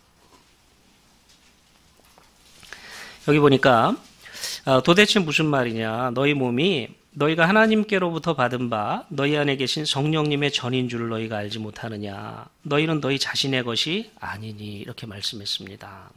Speaker 1: 여기 보니까 어, 도대체 무슨 말이냐, 너희 몸이 너희가 하나님께로부터 받은 바 너희 안에 계신 성령님의 전인 줄 너희가 알지 못하느냐, 너희는 너희 자신의 것이 아니니, 이렇게 말씀했습니다.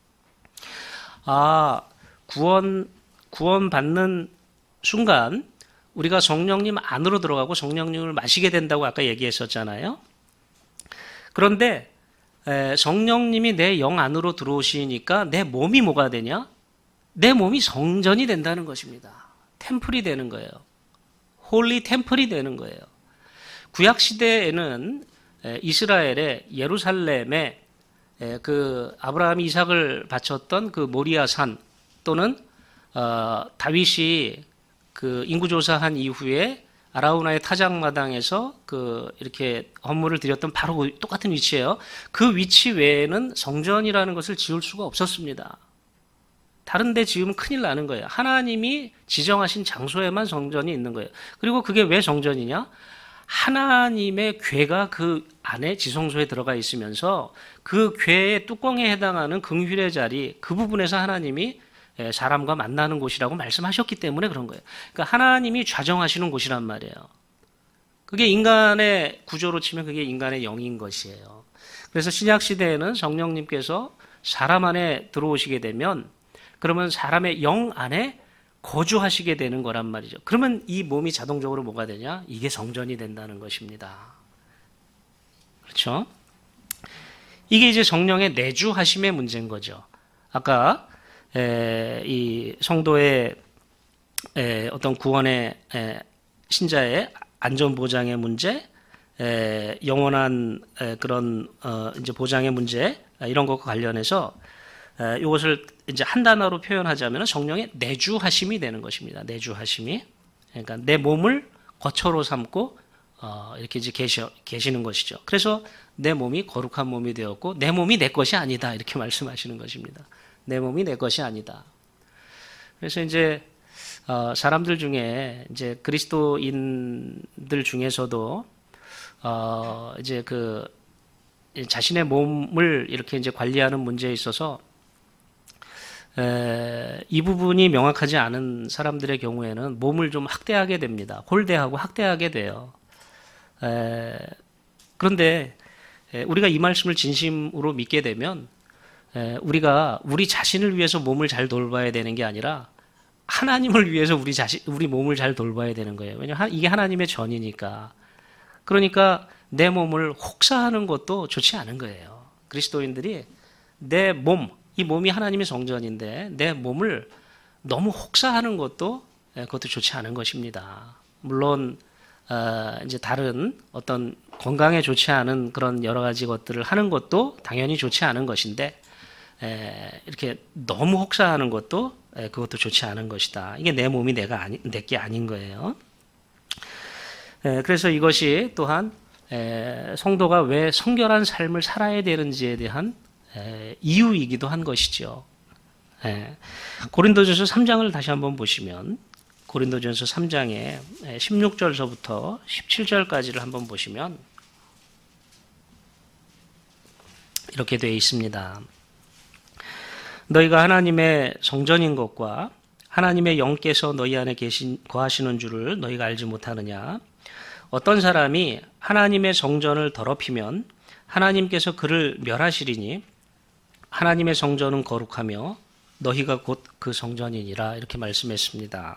Speaker 1: 아, 구원 구원받는 순간 우리가 성령님 안으로 들어가고 성령님을 마시게 된다고 아까 얘기했었잖아요. 그런데 성령님이 내 영 안으로 들어오시니까 내 몸이 뭐가 되냐? 내 몸이 성전이 된다는 것입니다. 템플이 되는 거예요. 홀리 템플이 되는 거예요. 구약 시대에는 이스라엘의 예루살렘에 그 아브라함이 이삭을 바쳤던 그 모리아 산, 또는 어, 다윗이 그 인구조사한 이후에 아라우나의 타작마당에서 그 이렇게 헌물을 드렸던 바로 똑같은 위치예요. 그 위치 외에는 성전이라는 것을 지을 수가 없었습니다. 다른 데 지으면 큰일 나는 거예요. 하나님이 지정하신 장소에만 성전이 있는 거예요. 그리고 그게 왜 성전이냐? 하나님의 궤가 그 안에 지성소에 들어가 있으면서 그 궤의 뚜껑에 해당하는 긍휼의 자리, 그 부분에서 하나님이 사람과 만나는 곳이라고 말씀하셨기 때문에 그런 거예요. 그러니까 하나님이 좌정하시는 곳이란 말이에요. 그게 인간의 구조로 치면 그게 인간의 영인 것이에요. 그래서 신약 시대에는 성령님께서 사람 안에 들어오시게 되면, 그러면 사람의 영 안에 거주하시게 되는 거란 말이죠. 그러면 이 몸이 자동적으로 뭐가 되냐? 이게 성전이 된다는 것입니다. 그렇죠? 이게 이제 성령의 내주하심의 문제인 거죠. 아까 에, 이 성도의 에, 어떤 구원의 에, 신자의 안전 보장의 문제, 에, 영원한 에, 그런 어, 이제 보장의 문제, 이런 것과 관련해서 에, 이것을 이제 한 단어로 표현하자면 성령의 내주하심이 되는 것입니다. 내주하심이, 그러니까 내 몸을 거처로 삼고 어, 이렇게 이제 계셔, 계시는 것이죠. 그래서 내 몸이 거룩한 몸이 되었고 내 몸이 내 것이 아니다, 이렇게 말씀하시는 것입니다. 내 몸이 내 것이 아니다. 그래서 이제 어, 사람들 중에 이제 그리스도인들 중에서도 어, 이제 그 자신의 몸을 이렇게 이제 관리하는 문제에 있어서 에, 이 부분이 명확하지 않은 사람들의 경우에는 몸을 좀 학대하게 됩니다. 홀대하고 학대하게 돼요. 에, 그런데 에, 우리가 이 말씀을 진심으로 믿게 되면 에, 우리가 우리 자신을 위해서 몸을 잘 돌봐야 되는 게 아니라 하나님을 위해서 우리 자신, 우리 몸을 잘 돌봐야 되는 거예요. 왜냐하면 이게 하나님의 전이니까. 그러니까 내 몸을 혹사하는 것도 좋지 않은 거예요. 그리스도인들이 내 몸, 이 몸이 하나님의 성전인데 내 몸을 너무 혹사하는 것도 그것도 좋지 않은 것입니다. 물론 어, 이제 다른 어떤 건강에 좋지 않은 그런 여러 가지 것들을 하는 것도 당연히 좋지 않은 것인데, 에, 이렇게 너무 혹사하는 것도 에, 그것도 좋지 않은 것이다. 이게 내 몸이 내가 아니, 내게 아닌 거예요. 에, 그래서 이것이 또한 에, 성도가 왜 성결한 삶을 살아야 되는지에 대한 에, 이유이기도 한 것이죠. 에, 고린도전서 삼 장을 다시 한번 보시면, 고린도전서 삼 장에 십육 절서부터 십칠 절까지를 한번 보시면 이렇게 되어 있습니다. 너희가 하나님의 성전인 것과 하나님의 영께서 너희 안에 계신 거하시는 줄을 너희가 알지 못하느냐? 어떤 사람이 하나님의 성전을 더럽히면 하나님께서 그를 멸하시리니 하나님의 성전은 거룩하며 너희가 곧 그 성전이니라, 이렇게 말씀했습니다.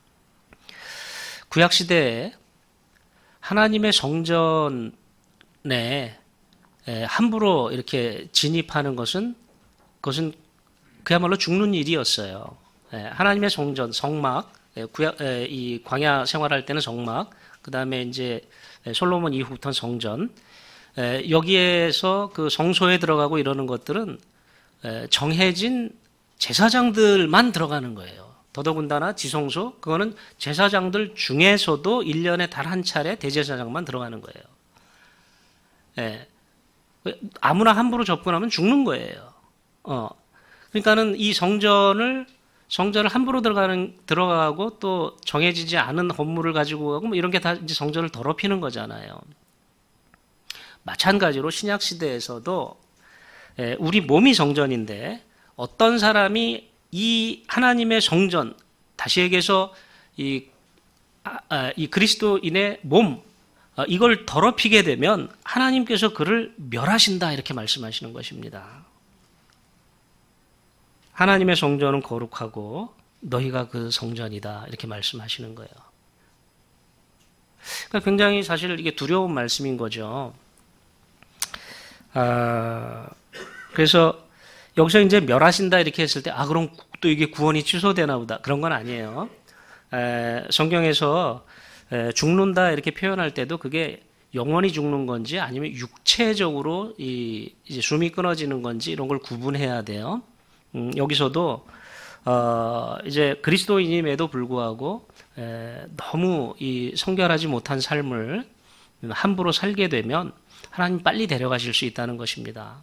Speaker 1: 구약시대에 하나님의 성전에 함부로 이렇게 진입하는 것은, 그것은 그야말로 죽는 일이었어요. 하나님의 성전, 성막, 구약, 이 광야 생활할 때는 성막, 그 다음에 이제 솔로몬 이후부터는 성전, 여기에서 그 성소에 들어가고 이러는 것들은 정해진 제사장들만 들어가는 거예요. 더더군다나 지성소, 그거는 제사장들 중에서도 일 년에 단 한 차례 대제사장만 들어가는 거예요. 예. 아무나 함부로 접근하면 죽는 거예요. 어. 그러니까는 이 성전을 성전을 함부로 들어가는, 들어가고 또 정해지지 않은 건물을 가지고 가고 뭐 이런 게 다 이제 성전을 더럽히는 거잖아요. 마찬가지로 신약 시대에서도 우리 몸이 성전인데 어떤 사람이 이 하나님의 성전, 다시 얘기해서 이, 아, 이 그리스도인의 몸, 이걸 더럽히게 되면 하나님께서 그를 멸하신다 이렇게 말씀하시는 것입니다. 하나님의 성전은 거룩하고 너희가 그 성전이다 이렇게 말씀하시는 거예요. 그러니까 굉장히 사실 이게 두려운 말씀인 거죠. 아, 그래서 여기서 이제 멸하신다 이렇게 했을 때 아 그럼 또 이게 구원이 취소되나 보다 그런 건 아니에요. 에, 성경에서 에, 죽는다 이렇게 표현할 때도 그게 영원히 죽는 건지 아니면 육체적으로 이 이제 숨이 끊어지는 건지 이런 걸 구분해야 돼요. 음, 여기서도 어, 이제 그리스도인임에도 불구하고 에, 너무 이 성결하지 못한 삶을 함부로 살게 되면 하나님 빨리 데려가실 수 있다는 것입니다.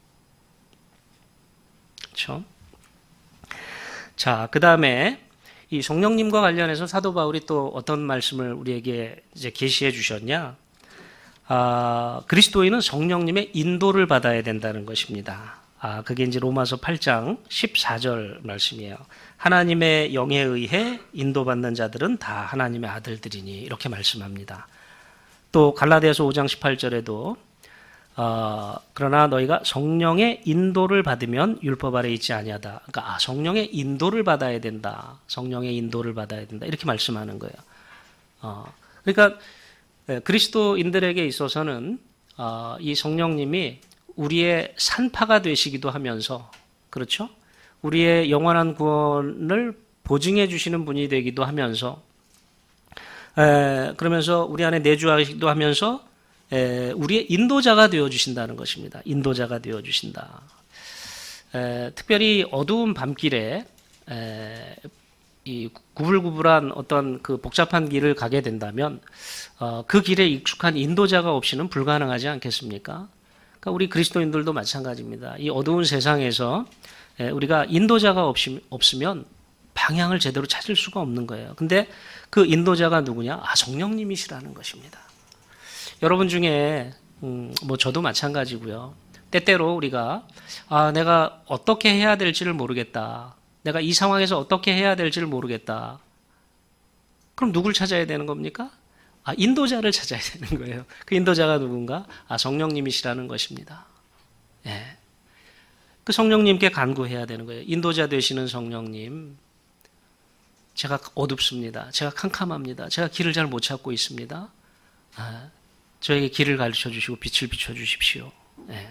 Speaker 1: 그렇죠? 자, 그 다음에 이 성령님과 관련해서 사도 바울이 또 어떤 말씀을 우리에게 이제 계시해 주셨냐? 아, 그리스도인은 성령님의 인도를 받아야 된다는 것입니다. 아, 그게 이제 로마서 팔 장 십사 절 말씀이에요. 하나님의 영에 의해 인도받는 자들은 다 하나님의 아들들이니 이렇게 말씀합니다. 또 갈라디아서 오 장 십팔 절에도 어, 그러나 너희가 성령의 인도를 받으면 율법 아래 있지 아니하다. 그러니까 아, 성령의 인도를 받아야 된다. 성령의 인도를 받아야 된다. 이렇게 말씀하는 거예요. 어, 그러니까 그리스도인들에게 있어서는 어, 이 성령님이 우리의 산파가 되시기도 하면서 그렇죠? 우리의 영원한 구원을 보증해 주시는 분이 되기도 하면서 에, 그러면서 우리 안에 내주하시기도 하면서 에, 우리의 인도자가 되어주신다는 것입니다. 인도자가 되어주신다. 에, 특별히 어두운 밤길에 에, 이 구불구불한 어떤 그 복잡한 길을 가게 된다면 어, 그 길에 익숙한 인도자가 없이는 불가능하지 않겠습니까? 그러니까 우리 그리스도인들도 마찬가지입니다. 이 어두운 세상에서 에, 우리가 인도자가 없이, 없으면 방향을 제대로 찾을 수가 없는 거예요. 근데 그 인도자가 누구냐? 아, 성령님이시라는 것입니다. 여러분 중에 음, 뭐 저도 마찬가지고요. 때때로 우리가 아, 내가 어떻게 해야 될지를 모르겠다. 내가 이 상황에서 어떻게 해야 될지를 모르겠다. 그럼 누굴 찾아야 되는 겁니까? 아, 인도자를 찾아야 되는 거예요. 그 인도자가 누군가? 아, 성령님이시라는 것입니다. 예. 그 성령님께 간구해야 되는 거예요. 인도자 되시는 성령님, 제가 어둡습니다. 제가 캄캄합니다. 제가 길을 잘 못 찾고 있습니다. 아, 저에게 길을 가르쳐 주시고 빛을 비춰 주십시오. 네.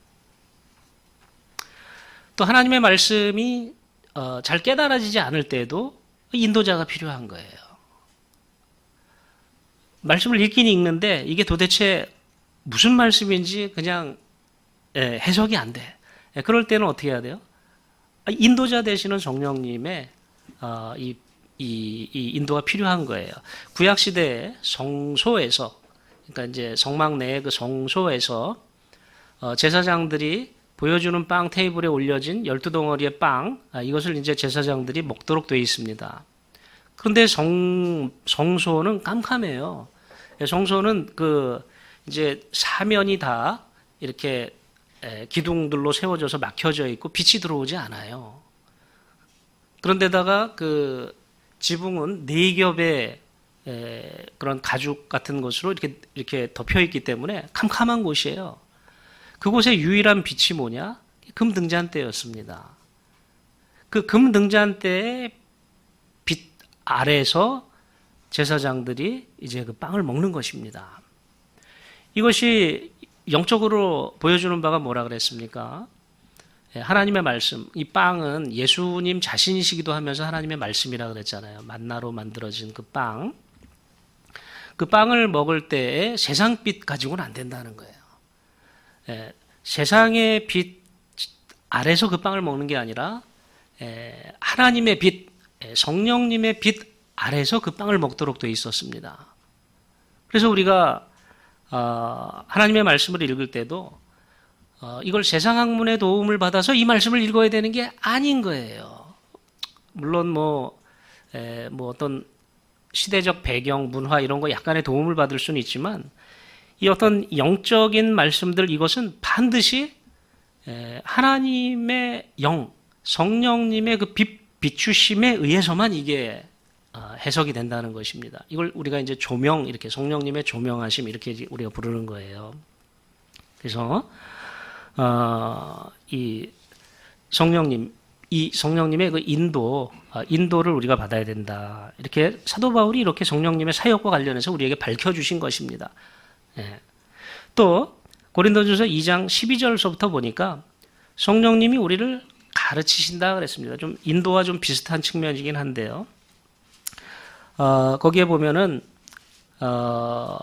Speaker 1: 또 하나님의 말씀이 어, 잘 깨달아지지 않을 때에도 인도자가 필요한 거예요. 말씀을 읽긴 읽는데 이게 도대체 무슨 말씀인지 그냥 예, 해석이 안 돼. 예, 그럴 때는 어떻게 해야 돼요? 인도자 되시는 성령님의 어, 이, 이, 이 인도가 필요한 거예요. 구약 시대에 성소에서 그러니까 이제 성막 내의 그 성소에서 어, 제사장들이 보여주는 빵 테이블에 올려진 열두 덩어리의 빵, 아, 이것을 이제 제사장들이 먹도록 되어 있습니다. 그런데 성, 성소는 깜깜해요. 성소는 그 이제 사면이 다 이렇게 에, 기둥들로 세워져서 막혀져 있고 빛이 들어오지 않아요. 그런데다가 그 지붕은 네 겹의 에, 그런 가죽 같은 것으로 이렇게 이렇게 덮여 있기 때문에 캄캄한 곳이에요. 그곳의 유일한 빛이 뭐냐? 금 등잔대였습니다. 그 금 등잔대의 빛 아래에서 제사장들이 이제 그 빵을 먹는 것입니다. 이것이 영적으로 보여주는 바가 뭐라 그랬습니까? 하나님의 말씀, 이 빵은 예수님 자신이시기도 하면서 하나님의 말씀이라 그랬잖아요. 만나로 만들어진 그 빵. 그 빵을 먹을 때에 세상빛 가지고는 안 된다는 거예요. 예, 세상의 빛 아래서 그 빵을 먹는 게 아니라 예, 하나님의 빛, 예, 성령님의 빛 아래서 그 빵을 먹도록 되어 있었습니다. 그래서 우리가 어, 하나님의 말씀을 읽을 때도 어, 이걸 세상 학문의 도움을 받아서 이 말씀을 읽어야 되는 게 아닌 거예요. 물론 뭐, 에, 뭐 어떤 시대적 배경, 문화 이런 거 약간의 도움을 받을 수는 있지만 이 어떤 영적인 말씀들 이것은 반드시 하나님의 영, 성령님의 그 빛, 비추심에 의해서만 이게 해석이 된다는 것입니다. 이걸 우리가 이제 조명, 이렇게 성령님의 조명하심 이렇게 우리가 부르는 거예요. 그래서 어, 이 성령님, 이 성령님의 그 인도, 인도를 우리가 받아야 된다. 이렇게 사도 바울이 이렇게 성령님의 사역과 관련해서 우리에게 밝혀주신 것입니다. 예. 또 고린도전서 이 장 십이 절서부터 보니까 성령님이 우리를 가르치신다 그랬습니다. 좀 인도와 좀 비슷한 측면이긴 한데요. 어, 거기에 보면은 어,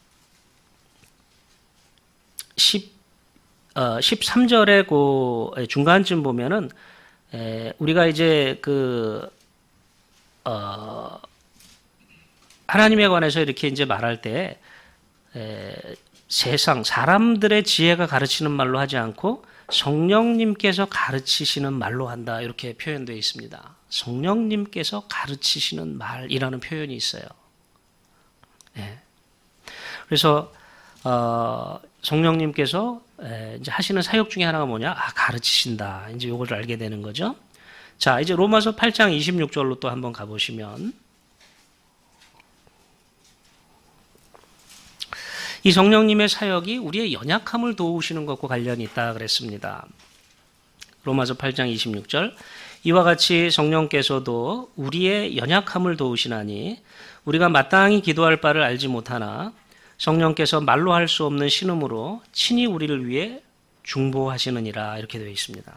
Speaker 1: 십, 어, 십삼 절의 그 중간쯤 보면은 에, 우리가 이제 그 어, 하나님에 관해서 이렇게 이제 말할 때 에, 세상 사람들의 지혜가 가르치는 말로 하지 않고 성령님께서 가르치시는 말로 한다 이렇게 표현되어 있습니다. 성령님께서 가르치시는 말이라는 표현이 있어요. 네. 그래서 어, 성령님께서 에, 이제 하시는 사역 중에 하나가 뭐냐? 아, 가르치신다. 이제 요걸 알게 되는 거죠. 자, 이제 로마서 팔 장 이십육 절로 또 한번 가보시면 이 성령님의 사역이 우리의 연약함을 도우시는 것과 관련이 있다 그랬습니다. 로마서 팔 장 이십육 절 이와 같이 성령께서도 우리의 연약함을 도우시나니 우리가 마땅히 기도할 바를 알지 못하나 성령께서 말로 할 수 없는 신음으로 친히 우리를 위해 중보하시느니라 이렇게 되어 있습니다.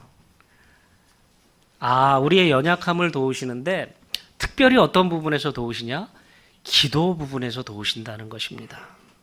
Speaker 1: 아, 우리의 연약함을 도우시는데 특별히 어떤 부분에서 도우시냐? 기도 부분에서 도우신다는 것입니다.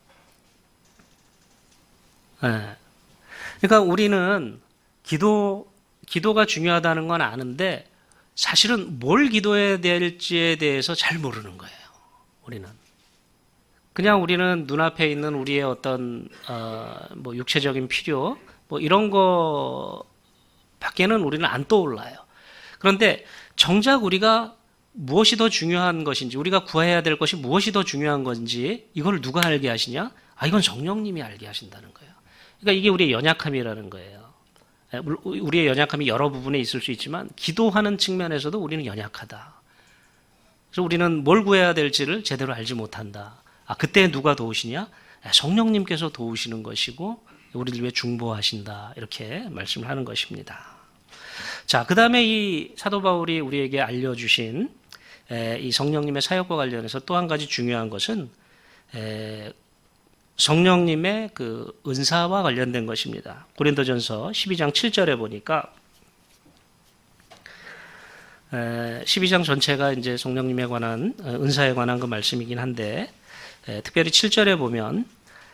Speaker 1: 네. 그러니까 우리는 기도, 기도가 중요하다는 건 아는데 사실은 뭘 기도해야 될지에 대해서 잘 모르는 거예요. 우리는. 그냥 우리는 눈앞에 있는 우리의 어떤, 어, 뭐 육체적인 필요, 뭐 이런 거 밖에는 우리는 안 떠올라요. 그런데 정작 우리가 무엇이 더 중요한 것인지, 우리가 구해야 될 것이 무엇이 더 중요한 건지, 이걸 누가 알게 하시냐? 아, 이건 성령님이 알게 하신다는 거예요. 그러니까 이게 우리의 연약함이라는 거예요. 우리의 연약함이 여러 부분에 있을 수 있지만 기도하는 측면에서도 우리는 연약하다. 그래서 우리는 뭘 구해야 될지를 제대로 알지 못한다. 아, 그때 누가 도우시냐? 성령님께서 도우시는 것이고 우리를 위해 중보하신다. 이렇게 말씀을 하는 것입니다. 자, 그 다음에 이 사도 바울이 우리에게 알려주신 이 성령님의 사역과 관련해서 또 한 가지 중요한 것은 성령님의 그 은사와 관련된 것입니다. 고린도전서 십이 장 칠 절에 보니까 십이 장 전체가 이제 성령님에 관한 은사에 관한 그 말씀이긴 한데 특별히 칠 절에 보면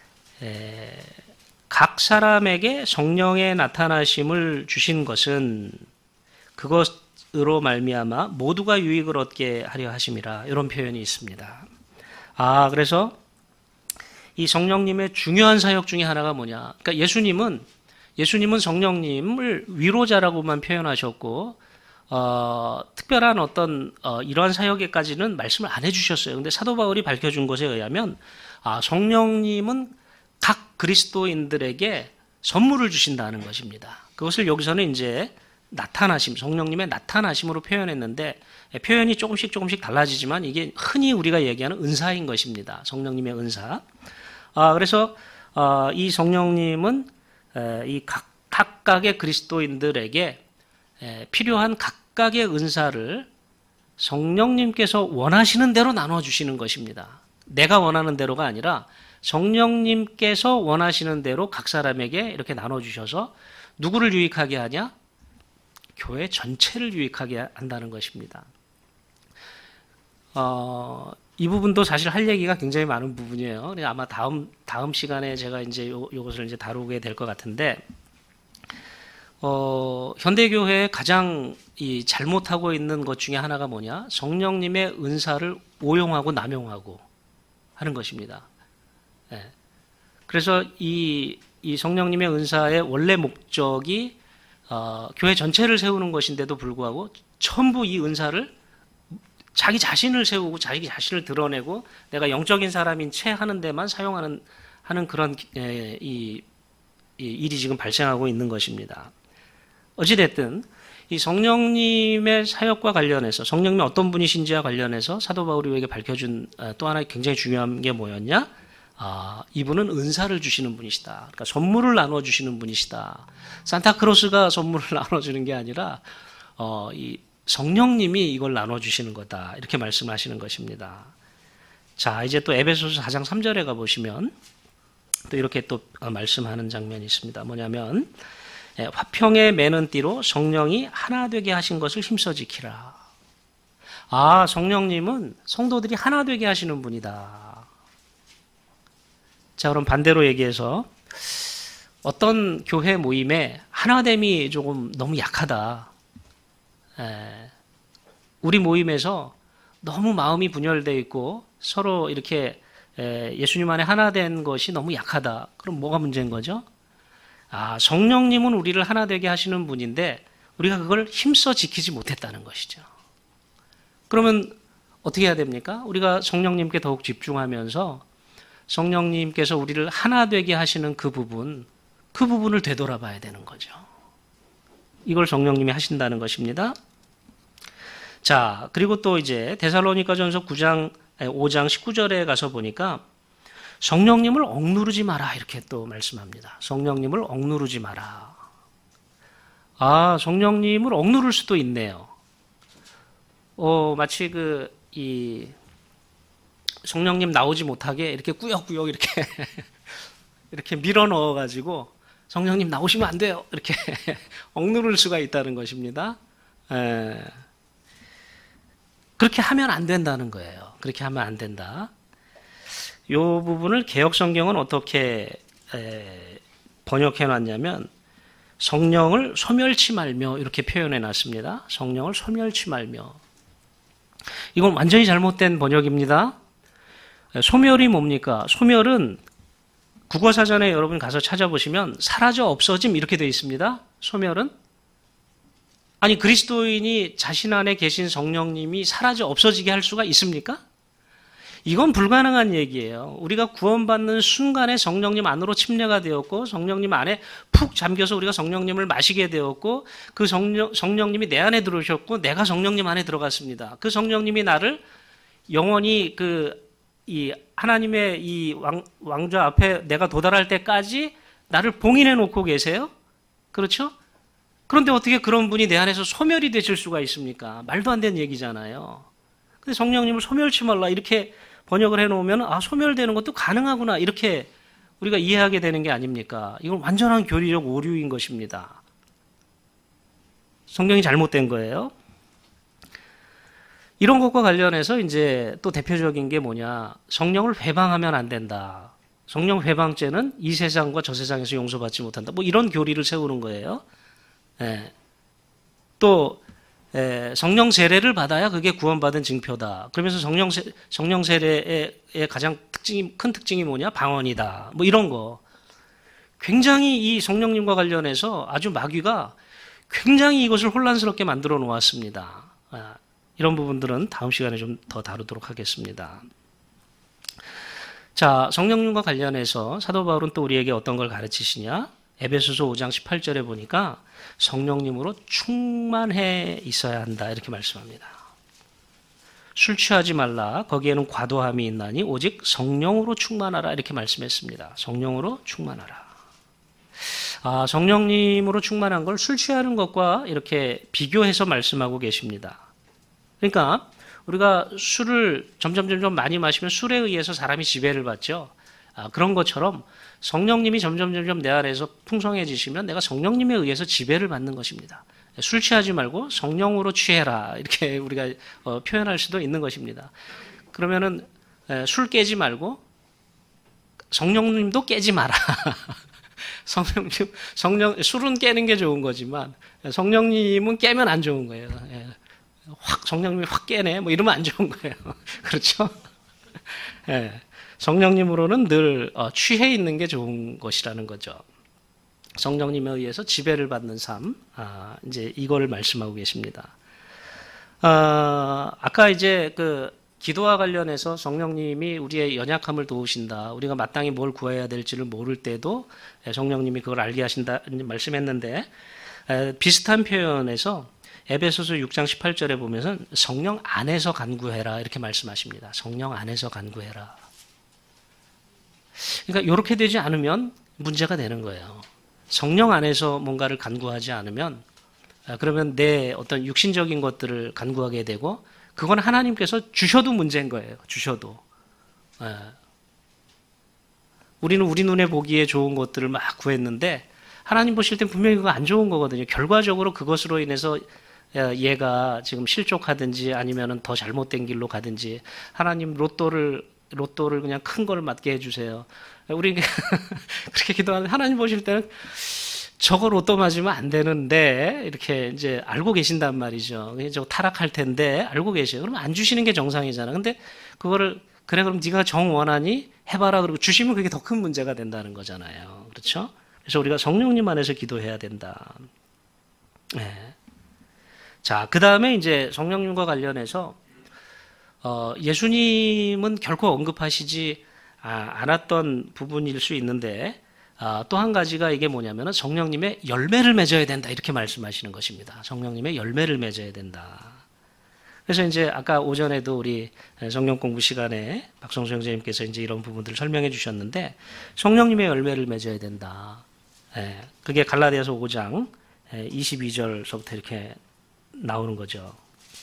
Speaker 1: 각 사람에게 성령의 나타나심을 주신 것은 그것으로 말미암아 모두가 유익을 얻게 하려 하심이라 이런 표현이 있습니다. 아, 그래서 이 성령님의 중요한 사역 중에 하나가 뭐냐? 그러니까 예수님은 예수님은 성령님을 위로자라고만 표현하셨고 어, 특별한 어떤 어, 이러한 사역에까지는 말씀을 안 해주셨어요. 근데 사도 바울이 밝혀준 것에 의하면 아, 성령님은 각 그리스도인들에게 선물을 주신다는 것입니다. 그것을 여기서는 이제 나타나심, 성령님의 나타나심으로 표현했는데 표현이 조금씩 조금씩 달라지지만 이게 흔히 우리가 얘기하는 은사인 것입니다. 성령님의 은사. 아, 그래서 어, 이 성령님은 에, 이 각, 각각의 그리스도인들에게 에, 필요한 각각의 은사를 성령님께서 원하시는 대로 나눠주시는 것입니다. 내가 원하는 대로가 아니라 성령님께서 원하시는 대로 각 사람에게 이렇게 나눠주셔서 누구를 유익하게 하냐? 교회 전체를 유익하게 한다는 것입니다. 어, 이 부분도 사실 할 얘기가 굉장히 많은 부분이에요. 아마 다음, 다음 시간에 제가 이제 요, 요것을 이제 다루게 될 것 같은데, 어, 현대교회에 가장 이 잘못하고 있는 것 중에 하나가 뭐냐? 성령님의 은사를 오용하고 남용하고 하는 것입니다. 네. 그래서 이, 이 성령님의 은사의 원래 목적이 어, 교회 전체를 세우는 것인데도 불구하고 전부 이 은사를 자기 자신을 세우고 자기 자신을 드러내고 내가 영적인 사람인 채 하는 데만 사용하는 하는 그런 에, 이, 이 일이 지금 발생하고 있는 것입니다. 어찌됐든 이 성령님의 사역과 관련해서 성령님이 어떤 분이신지와 관련해서 사도 바울이 우리에게 밝혀준 또 하나 굉장히 중요한 게 뭐였냐? 아, 이분은 은사를 주시는 분이시다. 그러니까 선물을 나눠주시는 분이시다. 산타크로스가 선물을 나눠주는 게 아니라 어, 이 성령님이 이걸 나눠주시는 거다. 이렇게 말씀하시는 것입니다. 자, 이제 또 에베소서 사 장 삼 절에 가보시면 또 이렇게 또 말씀하는 장면이 있습니다. 뭐냐면 화평에 매는 띠로 성령이 하나 되게 하신 것을 힘써 지키라. 아, 성령님은 성도들이 하나 되게 하시는 분이다. 자, 그럼 반대로 얘기해서 어떤 교회 모임에 하나됨이 조금 너무 약하다. 에, 우리 모임에서 너무 마음이 분열되어 있고 서로 이렇게 에, 예수님 안에 하나 된 것이 너무 약하다. 그럼 뭐가 문제인 거죠? 아, 성령님은 우리를 하나 되게 하시는 분인데 우리가 그걸 힘써 지키지 못했다는 것이죠. 그러면 어떻게 해야 됩니까? 우리가 성령님께 더욱 집중하면서 성령님께서 우리를 하나 되게 하시는 그 부분, 그 부분을 되돌아봐야 되는 거죠. 이걸 성령님이 하신다는 것입니다. 자, 그리고 또 이제 데살로니가전서 구 장, 오 장 십구 절에 가서 보니까 성령님을 억누르지 마라 이렇게 또 말씀합니다. 성령님을 억누르지 마라. 아, 성령님을 억누를 수도 있네요. 어, 마치 그, 이, 성령님 나오지 못하게 이렇게 꾸역꾸역 이렇게, 이렇게 밀어 넣어가지고 성령님 나오시면 안 돼요. 이렇게 억누를 수가 있다는 것입니다. 에, 그렇게 하면 안 된다는 거예요. 그렇게 하면 안 된다. 이 부분을 개역성경은 어떻게 에, 번역해 놨냐면 성령을 소멸치 말며 이렇게 표현해 놨습니다. 성령을 소멸치 말며. 이건 완전히 잘못된 번역입니다. 소멸이 뭡니까? 소멸은 국어사전에 여러분 가서 찾아보시면 사라져 없어짐 이렇게 되어 있습니다. 소멸은 아니 그리스도인이 자신 안에 계신 성령님이 사라져 없어지게 할 수가 있습니까? 이건 불가능한 얘기예요. 우리가 구원받는 순간에 성령님 안으로 침례가 되었고 성령님 안에 푹 잠겨서 우리가 성령님을 마시게 되었고 그 성령, 성령님이 내 안에 들어오셨고 내가 성령님 안에 들어갔습니다. 그 성령님이 나를 영원히 그 이 하나님의 이 왕, 왕좌 앞에 내가 도달할 때까지 나를 봉인해 놓고 계세요. 그렇죠? 그런데 어떻게 그런 분이 내 안에서 소멸이 되실 수가 있습니까? 말도 안 되는 얘기잖아요. 근데 성령님을 소멸치 말라 이렇게 번역을 해놓으면 아 소멸되는 것도 가능하구나 이렇게 우리가 이해하게 되는 게 아닙니까? 이건 완전한 교리적 오류인 것입니다. 성경이 잘못된 거예요. 이런 것과 관련해서 이제 또 대표적인 게 뭐냐? 성령을 회방하면 안 된다. 성령 회방죄는 이 세상과 저 세상에서 용서받지 못한다. 뭐 이런 교리를 세우는 거예요. 예. 또 예, 성령 세례를 받아야 그게 구원받은 징표다. 그러면서 성령 세, 성령 세례의 가장 특징이 큰 특징이 뭐냐? 방언이다. 뭐 이런 거. 굉장히 이 성령님과 관련해서 아주 마귀가 굉장히 이것을 혼란스럽게 만들어 놓았습니다. 아, 이런 부분들은 다음 시간에 좀 더 다루도록 하겠습니다. 자, 성령님과 관련해서 사도 바울은 또 우리에게 어떤 걸 가르치시냐? 에베소서 오 장 십팔 절에 보니까 성령님으로 충만해 있어야 한다 이렇게 말씀합니다. 술 취하지 말라 거기에는 과도함이 있나니 오직 성령으로 충만하라 이렇게 말씀했습니다. 성령으로 충만하라. 아, 성령님으로 충만한 걸 술 취하는 것과 이렇게 비교해서 말씀하고 계십니다. 그러니까 우리가 술을 점점 점점 많이 마시면 술에 의해서 사람이 지배를 받죠. 아, 그런 것처럼 성령님이 점점 점점 내 안에서 풍성해지시면 내가 성령님에 의해서 지배를 받는 것입니다. 술 취하지 말고 성령으로 취해라 이렇게 우리가 어, 표현할 수도 있는 것입니다. 그러면은 에, 술 깨지 말고 성령님도 깨지 마라. 성령님, 성령 술은 깨는 게 좋은 거지만 성령님은 깨면 안 좋은 거예요. 예. 확 성령님이 확 깨네 뭐 이러면 안 좋은 거예요. 그렇죠? 예. 성령님으로는 늘 취해 있는 게 좋은 것이라는 거죠. 성령님에 의해서 지배를 받는 삶, 아, 이제 이걸 말씀하고 계십니다. 아, 아까 이제 그 기도와 관련해서 성령님이 우리의 연약함을 도우신다. 우리가 마땅히 뭘 구해야 될지를 모를 때도 성령님이 그걸 알게 하신다 말씀했는데, 에, 비슷한 표현에서 에베소서 육 장 십팔 절에 보면은 성령 안에서 간구해라 이렇게 말씀하십니다. 성령 안에서 간구해라. 그러니까 이렇게 되지 않으면 문제가 되는 거예요. 성령 안에서 뭔가를 간구하지 않으면, 그러면 내 어떤 육신적인 것들을 간구하게 되고, 그건 하나님께서 주셔도 문제인 거예요. 주셔도. 우리는 우리 눈에 보기에 좋은 것들을 막 구했는데 하나님 보실 땐 분명히 그거 안 좋은 거거든요. 결과적으로 그것으로 인해서 얘가 지금 실족하든지 아니면 더 잘못된 길로 가든지, 하나님 로또를 로또를 그냥 큰 걸 맞게 해주세요. 우리 그렇게 기도하는데 하나님 보실 때는 저거 로또 맞으면 안 되는데 이렇게 이제 알고 계신단 말이죠. 저 타락할 텐데 알고 계셔요. 그러면 안 주시는 게 정상이잖아. 근데 그거를 그래 그럼 네가 정 원하니 해봐라 그러고 주시면 그게 더 큰 문제가 된다는 거잖아요. 그렇죠? 그래서 우리가 성령님 안에서 기도해야 된다. 네. 자, 그 다음에 이제 성령님과 관련해서 어, 예수님은 결코 언급하시지 않았던 부분일 수 있는데, 아, 또 한 가지가 이게 뭐냐면은 성령님의 열매를 맺어야 된다 이렇게 말씀하시는 것입니다. 성령님의 열매를 맺어야 된다. 그래서 이제 아까 오전에도 우리 성령 공부 시간에 박성수 형제님께서 이제 이런 부분들을 설명해 주셨는데, 성령님의 열매를 맺어야 된다. 예, 그게 갈라디아서 오 장 이십이 절서부터 이렇게 나오는 거죠.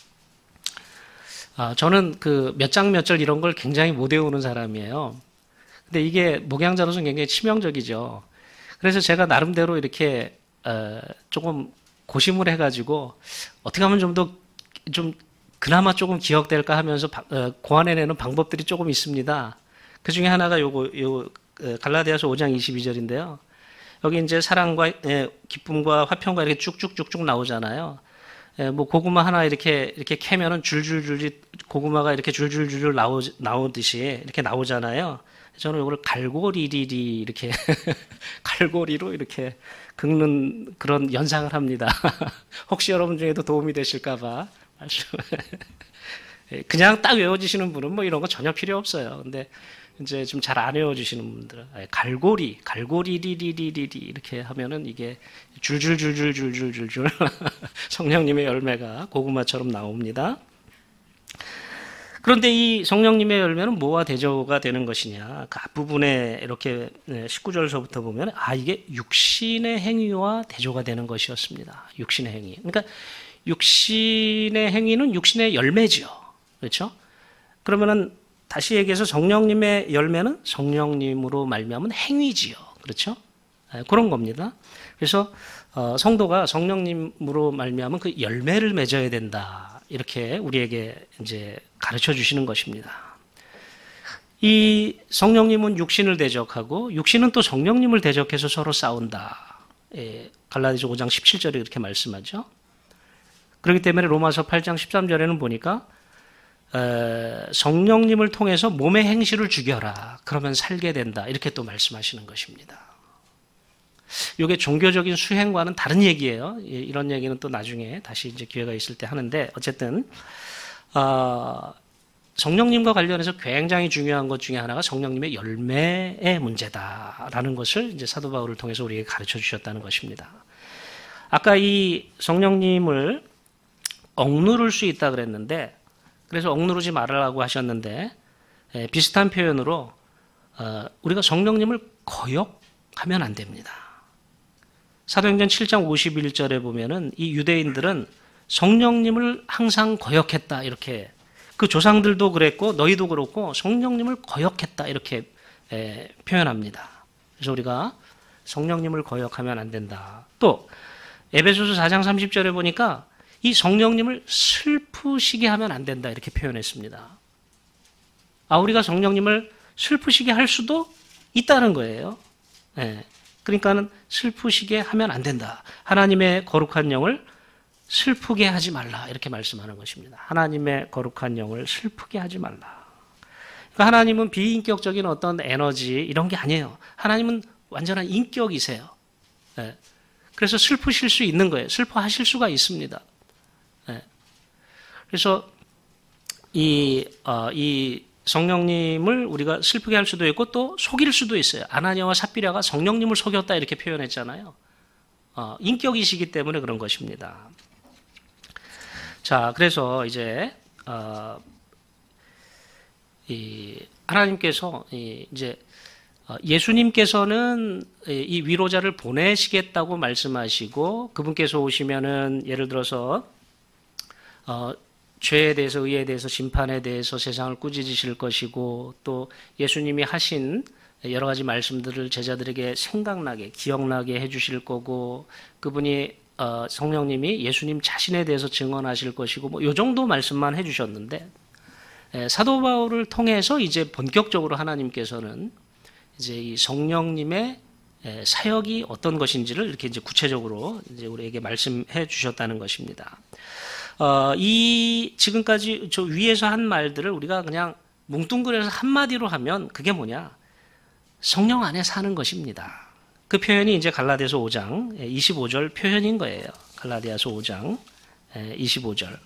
Speaker 1: 아, 저는 그 몇 장 몇 절 이런 걸 굉장히 못 외우는 사람이에요. 근데 이게 목양자로서는 굉장히 치명적이죠. 그래서 제가 나름대로 이렇게 어, 조금 고심을 해가지고 어떻게 하면 좀 더 좀 그나마 조금 기억될까 하면서 어, 고안해내는 방법들이 조금 있습니다. 그 중에 하나가 요거 요 어, 갈라디아서 오 장 이십이 절인데요. 여기 이제 사랑과 예, 기쁨과 화평과 이렇게 쭉쭉쭉쭉 나오잖아요. 예, 뭐 고구마 하나 이렇게 이렇게 캐면은 줄줄줄 고구마가 이렇게 줄줄줄 나오 나오듯이 이렇게 나오잖아요. 저는 이걸 갈고리리리 이렇게 갈고리로 이렇게 긁는 그런 연상을 합니다. 혹시 여러분 중에도 도움이 되실까봐 그냥 딱 외워지시는 분은 뭐 이런 거 전혀 필요 없어요. 근데 이제 좀 잘 안 외워주시는 분들은 갈고리, 갈고리리리리리 이렇게 하면은 이게 줄줄줄줄줄줄줄줄 성령님의 열매가 고구마처럼 나옵니다. 그런데 이 성령님의 열매는 뭐와 대조가 되는 것이냐? 그 앞부분에 이렇게 십구 절서부터 보면 아 이게 육신의 행위와 대조가 되는 것이었습니다. 육신의 행위. 그러니까 육신의 행위는 육신의 열매지요. 그렇죠? 그러면은 다시 얘기해서 성령님의 열매는 성령님으로 말미암은 행위지요. 그렇죠? 그런 겁니다. 그래서 성도가 성령님으로 말미암은 그 열매를 맺어야 된다. 이렇게 우리에게 이제 가르쳐 주시는 것입니다. 이 성령님은 육신을 대적하고 육신은 또 성령님을 대적해서 서로 싸운다. 예, 갈라디아서 오 장 십칠 절에 이렇게 말씀하죠. 그렇기 때문에 로마서 팔 장 십삼 절에는 보니까 에, 성령님을 통해서 몸의 행실을 죽여라. 그러면 살게 된다. 이렇게 또 말씀하시는 것입니다. 이게 종교적인 수행과는 다른 얘기예요. 이런 얘기는 또 나중에 다시 이제 기회가 있을 때 하는데 어쨌든 어, 성령님과 관련해서 굉장히 중요한 것 중에 하나가 성령님의 열매의 문제다라는 것을 이제 사도 바울을 통해서 우리에게 가르쳐 주셨다는 것입니다. 아까 이 성령님을 억누를 수 있다 그랬는데 그래서 억누르지 말라고 하셨는데 에, 비슷한 표현으로 어, 우리가 성령님을 거역하면 안 됩니다. 사도행전 칠 장 오십일 절에 보면은 이 유대인들은 성령님을 항상 거역했다 이렇게 그 조상들도 그랬고 너희도 그렇고 성령님을 거역했다 이렇게 에, 표현합니다. 그래서 우리가 성령님을 거역하면 안 된다. 또 에베소서 사 장 삼십 절에 보니까 이 성령님을 슬프시게 하면 안 된다 이렇게 표현했습니다. 아 우리가 성령님을 슬프시게 할 수도 있다는 거예요. 네. 그러니까는 슬프시게 하면 안 된다. 하나님의 거룩한 영을 슬프게 하지 말라 이렇게 말씀하는 것입니다. 하나님의 거룩한 영을 슬프게 하지 말라. 그러니까 하나님은 비인격적인 어떤 에너지 이런 게 아니에요. 하나님은 완전한 인격이세요. 예. 그래서 슬프실 수 있는 거예요. 슬퍼하실 수가 있습니다. 예. 그래서 이, 어, 이 성령님을 우리가 슬프게 할 수도 있고 또 속일 수도 있어요. 아나니아와 삽비라가 성령님을 속였다 이렇게 표현했잖아요. 어, 인격이시기 때문에 그런 것입니다. 자, 그래서 이제 어, 이 하나님께서 이 이제 예수님께서는 이 위로자를 보내시겠다고 말씀하시고 그분께서 오시면은 예를 들어서 어, 죄에 대해서 의에 대해서 심판에 대해서 세상을 꾸짖으실 것이고 또 예수님이 하신 여러 가지 말씀들을 제자들에게 생각나게 기억나게 해주실 거고 그분이 어, 성령님이 예수님 자신에 대해서 증언하실 것이고 뭐 이 정도 말씀만 해주셨는데 에, 사도 바울을 통해서 이제 본격적으로 하나님께서는 이제 이 성령님의 에, 사역이 어떤 것인지를 이렇게 이제 구체적으로 이제 우리에게 말씀해 주셨다는 것입니다. 어, 이 지금까지 저 위에서 한 말들을 우리가 그냥 뭉뚱그려서 한마디로 하면 그게 뭐냐? 성령 안에 사는 것입니다. 그 표현이 이제 갈라디아서 오 장 이십오 절 표현인 거예요. 갈라디아서 오 장 이십오 절.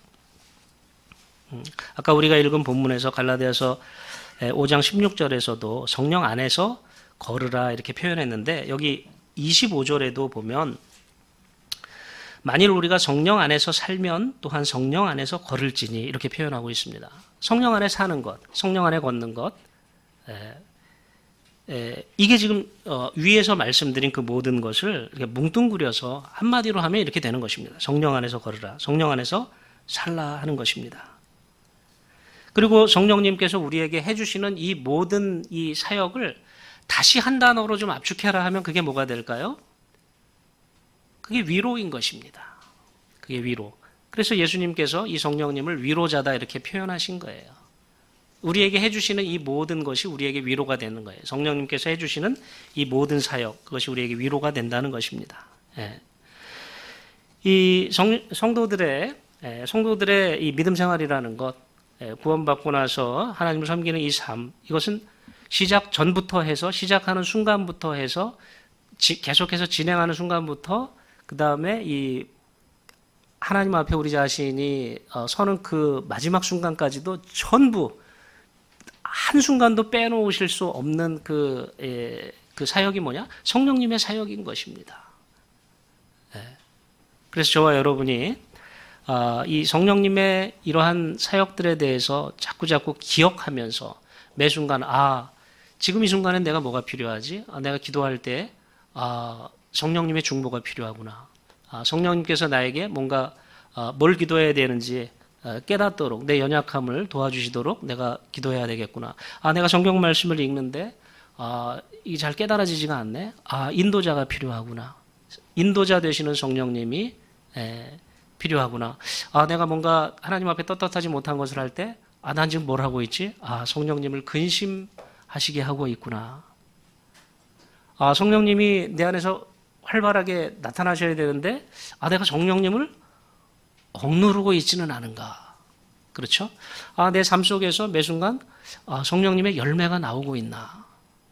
Speaker 1: 아까 우리가 읽은 본문에서 갈라디아서 오 장 십육 절에서도 성령 안에서 걸으라 이렇게 표현했는데 여기 이십오 절에도 보면 만일 우리가 성령 안에서 살면 또한 성령 안에서 걸을지니 이렇게 표현하고 있습니다. 성령 안에 사는 것, 성령 안에 걷는 것, 에, 에, 이게 지금 어, 위에서 말씀드린 그 모든 것을 이렇게 뭉뚱그려서 한마디로 하면 이렇게 되는 것입니다. 성령 안에서 걸으라, 성령 안에서 살라 하는 것입니다. 그리고 성령님께서 우리에게 해주시는 이 모든 이 사역을 다시 한 단어로 좀 압축해라 하면 그게 뭐가 될까요? 그게 위로인 것입니다. 그게 위로. 그래서 예수님께서 이 성령님을 위로자다 이렇게 표현하신 거예요. 우리에게 해주시는 이 모든 것이 우리에게 위로가 되는 거예요. 성령님께서 해주시는 이 모든 사역, 그것이 우리에게 위로가 된다는 것입니다. 예. 이 성, 성도들의, 예, 성도들의 이 믿음 생활이라는 것, 예, 구원받고 나서 하나님을 섬기는 이 삶, 이것은 시작 전부터 해서, 시작하는 순간부터 해서, 지, 계속해서 진행하는 순간부터 그 다음에 이 하나님 앞에 우리 자신이 서는 그 마지막 순간까지도 전부 한순간도 빼놓으실 수 없는 그, 예, 그 사역이 뭐냐? 성령님의 사역인 것입니다. 예. 그래서 저와 여러분이 아, 이 성령님의 이러한 사역들에 대해서 자꾸자꾸 기억하면서 매 순간 아, 지금 이 순간에 내가 뭐가 필요하지? 아, 내가 기도할 때 아, 성령님의 중보가 필요하구나. 아, 성령님께서 나에게 뭔가 아, 뭘 기도해야 되는지 아, 깨닫도록 내 연약함을 도와주시도록 내가 기도해야 되겠구나. 아, 내가 성경 말씀을 읽는데 아, 이게 잘 깨달아지지가 않네. 아, 인도자가 필요하구나. 인도자 되시는 성령님이 에, 필요하구나. 아, 내가 뭔가 하나님 앞에 떳떳하지 못한 것을 할 때 아, 난 지금 뭘 하고 있지? 아, 성령님을 근심하시게 하고 있구나. 아, 성령님이 내 안에서 활발하게 나타나셔야 되는데 아, 내가 성령님을 억누르고 있지는 않은가. 그렇죠? 아, 내 삶 속에서 매 순간 아, 성령님의 열매가 나오고 있나.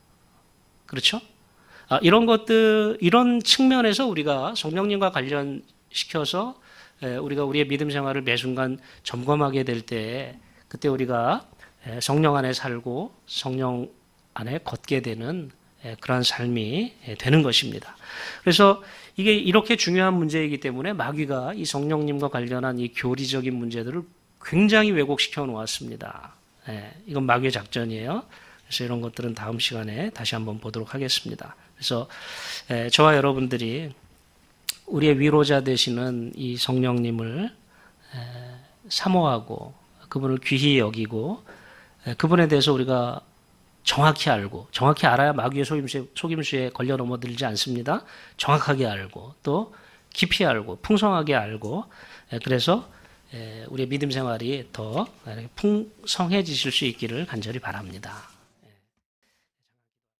Speaker 1: 그렇죠? 아, 이런 것들, 이런 측면에서 우리가 성령님과 관련시켜서 에, 우리가 우리의 믿음 생활을 매 순간 점검하게 될 때 그때 우리가 에, 성령 안에 살고 성령 안에 걷게 되는 에, 그러한 삶이 에, 되는 것입니다. 그래서 이게 이렇게 중요한 문제이기 때문에 마귀가 이 성령님과 관련한 이 교리적인 문제들을 굉장히 왜곡시켜 놓았습니다. 예, 이건 마귀의 작전이에요. 그래서 이런 것들은 다음 시간에 다시 한번 보도록 하겠습니다. 그래서 예, 저와 여러분들이 우리의 위로자 되시는 이 성령님을 예, 사모하고 그분을 귀히 여기고 예, 그분에 대해서 우리가 정확히 알고 정확히 알아야 마귀의 속임수에, 속임수에 걸려 넘어들지 않습니다. 정확하게 알고 또 깊이 알고 풍성하게 알고 그래서 우리의 믿음 생활이 더 풍성해지실 수 있기를 간절히 바랍니다.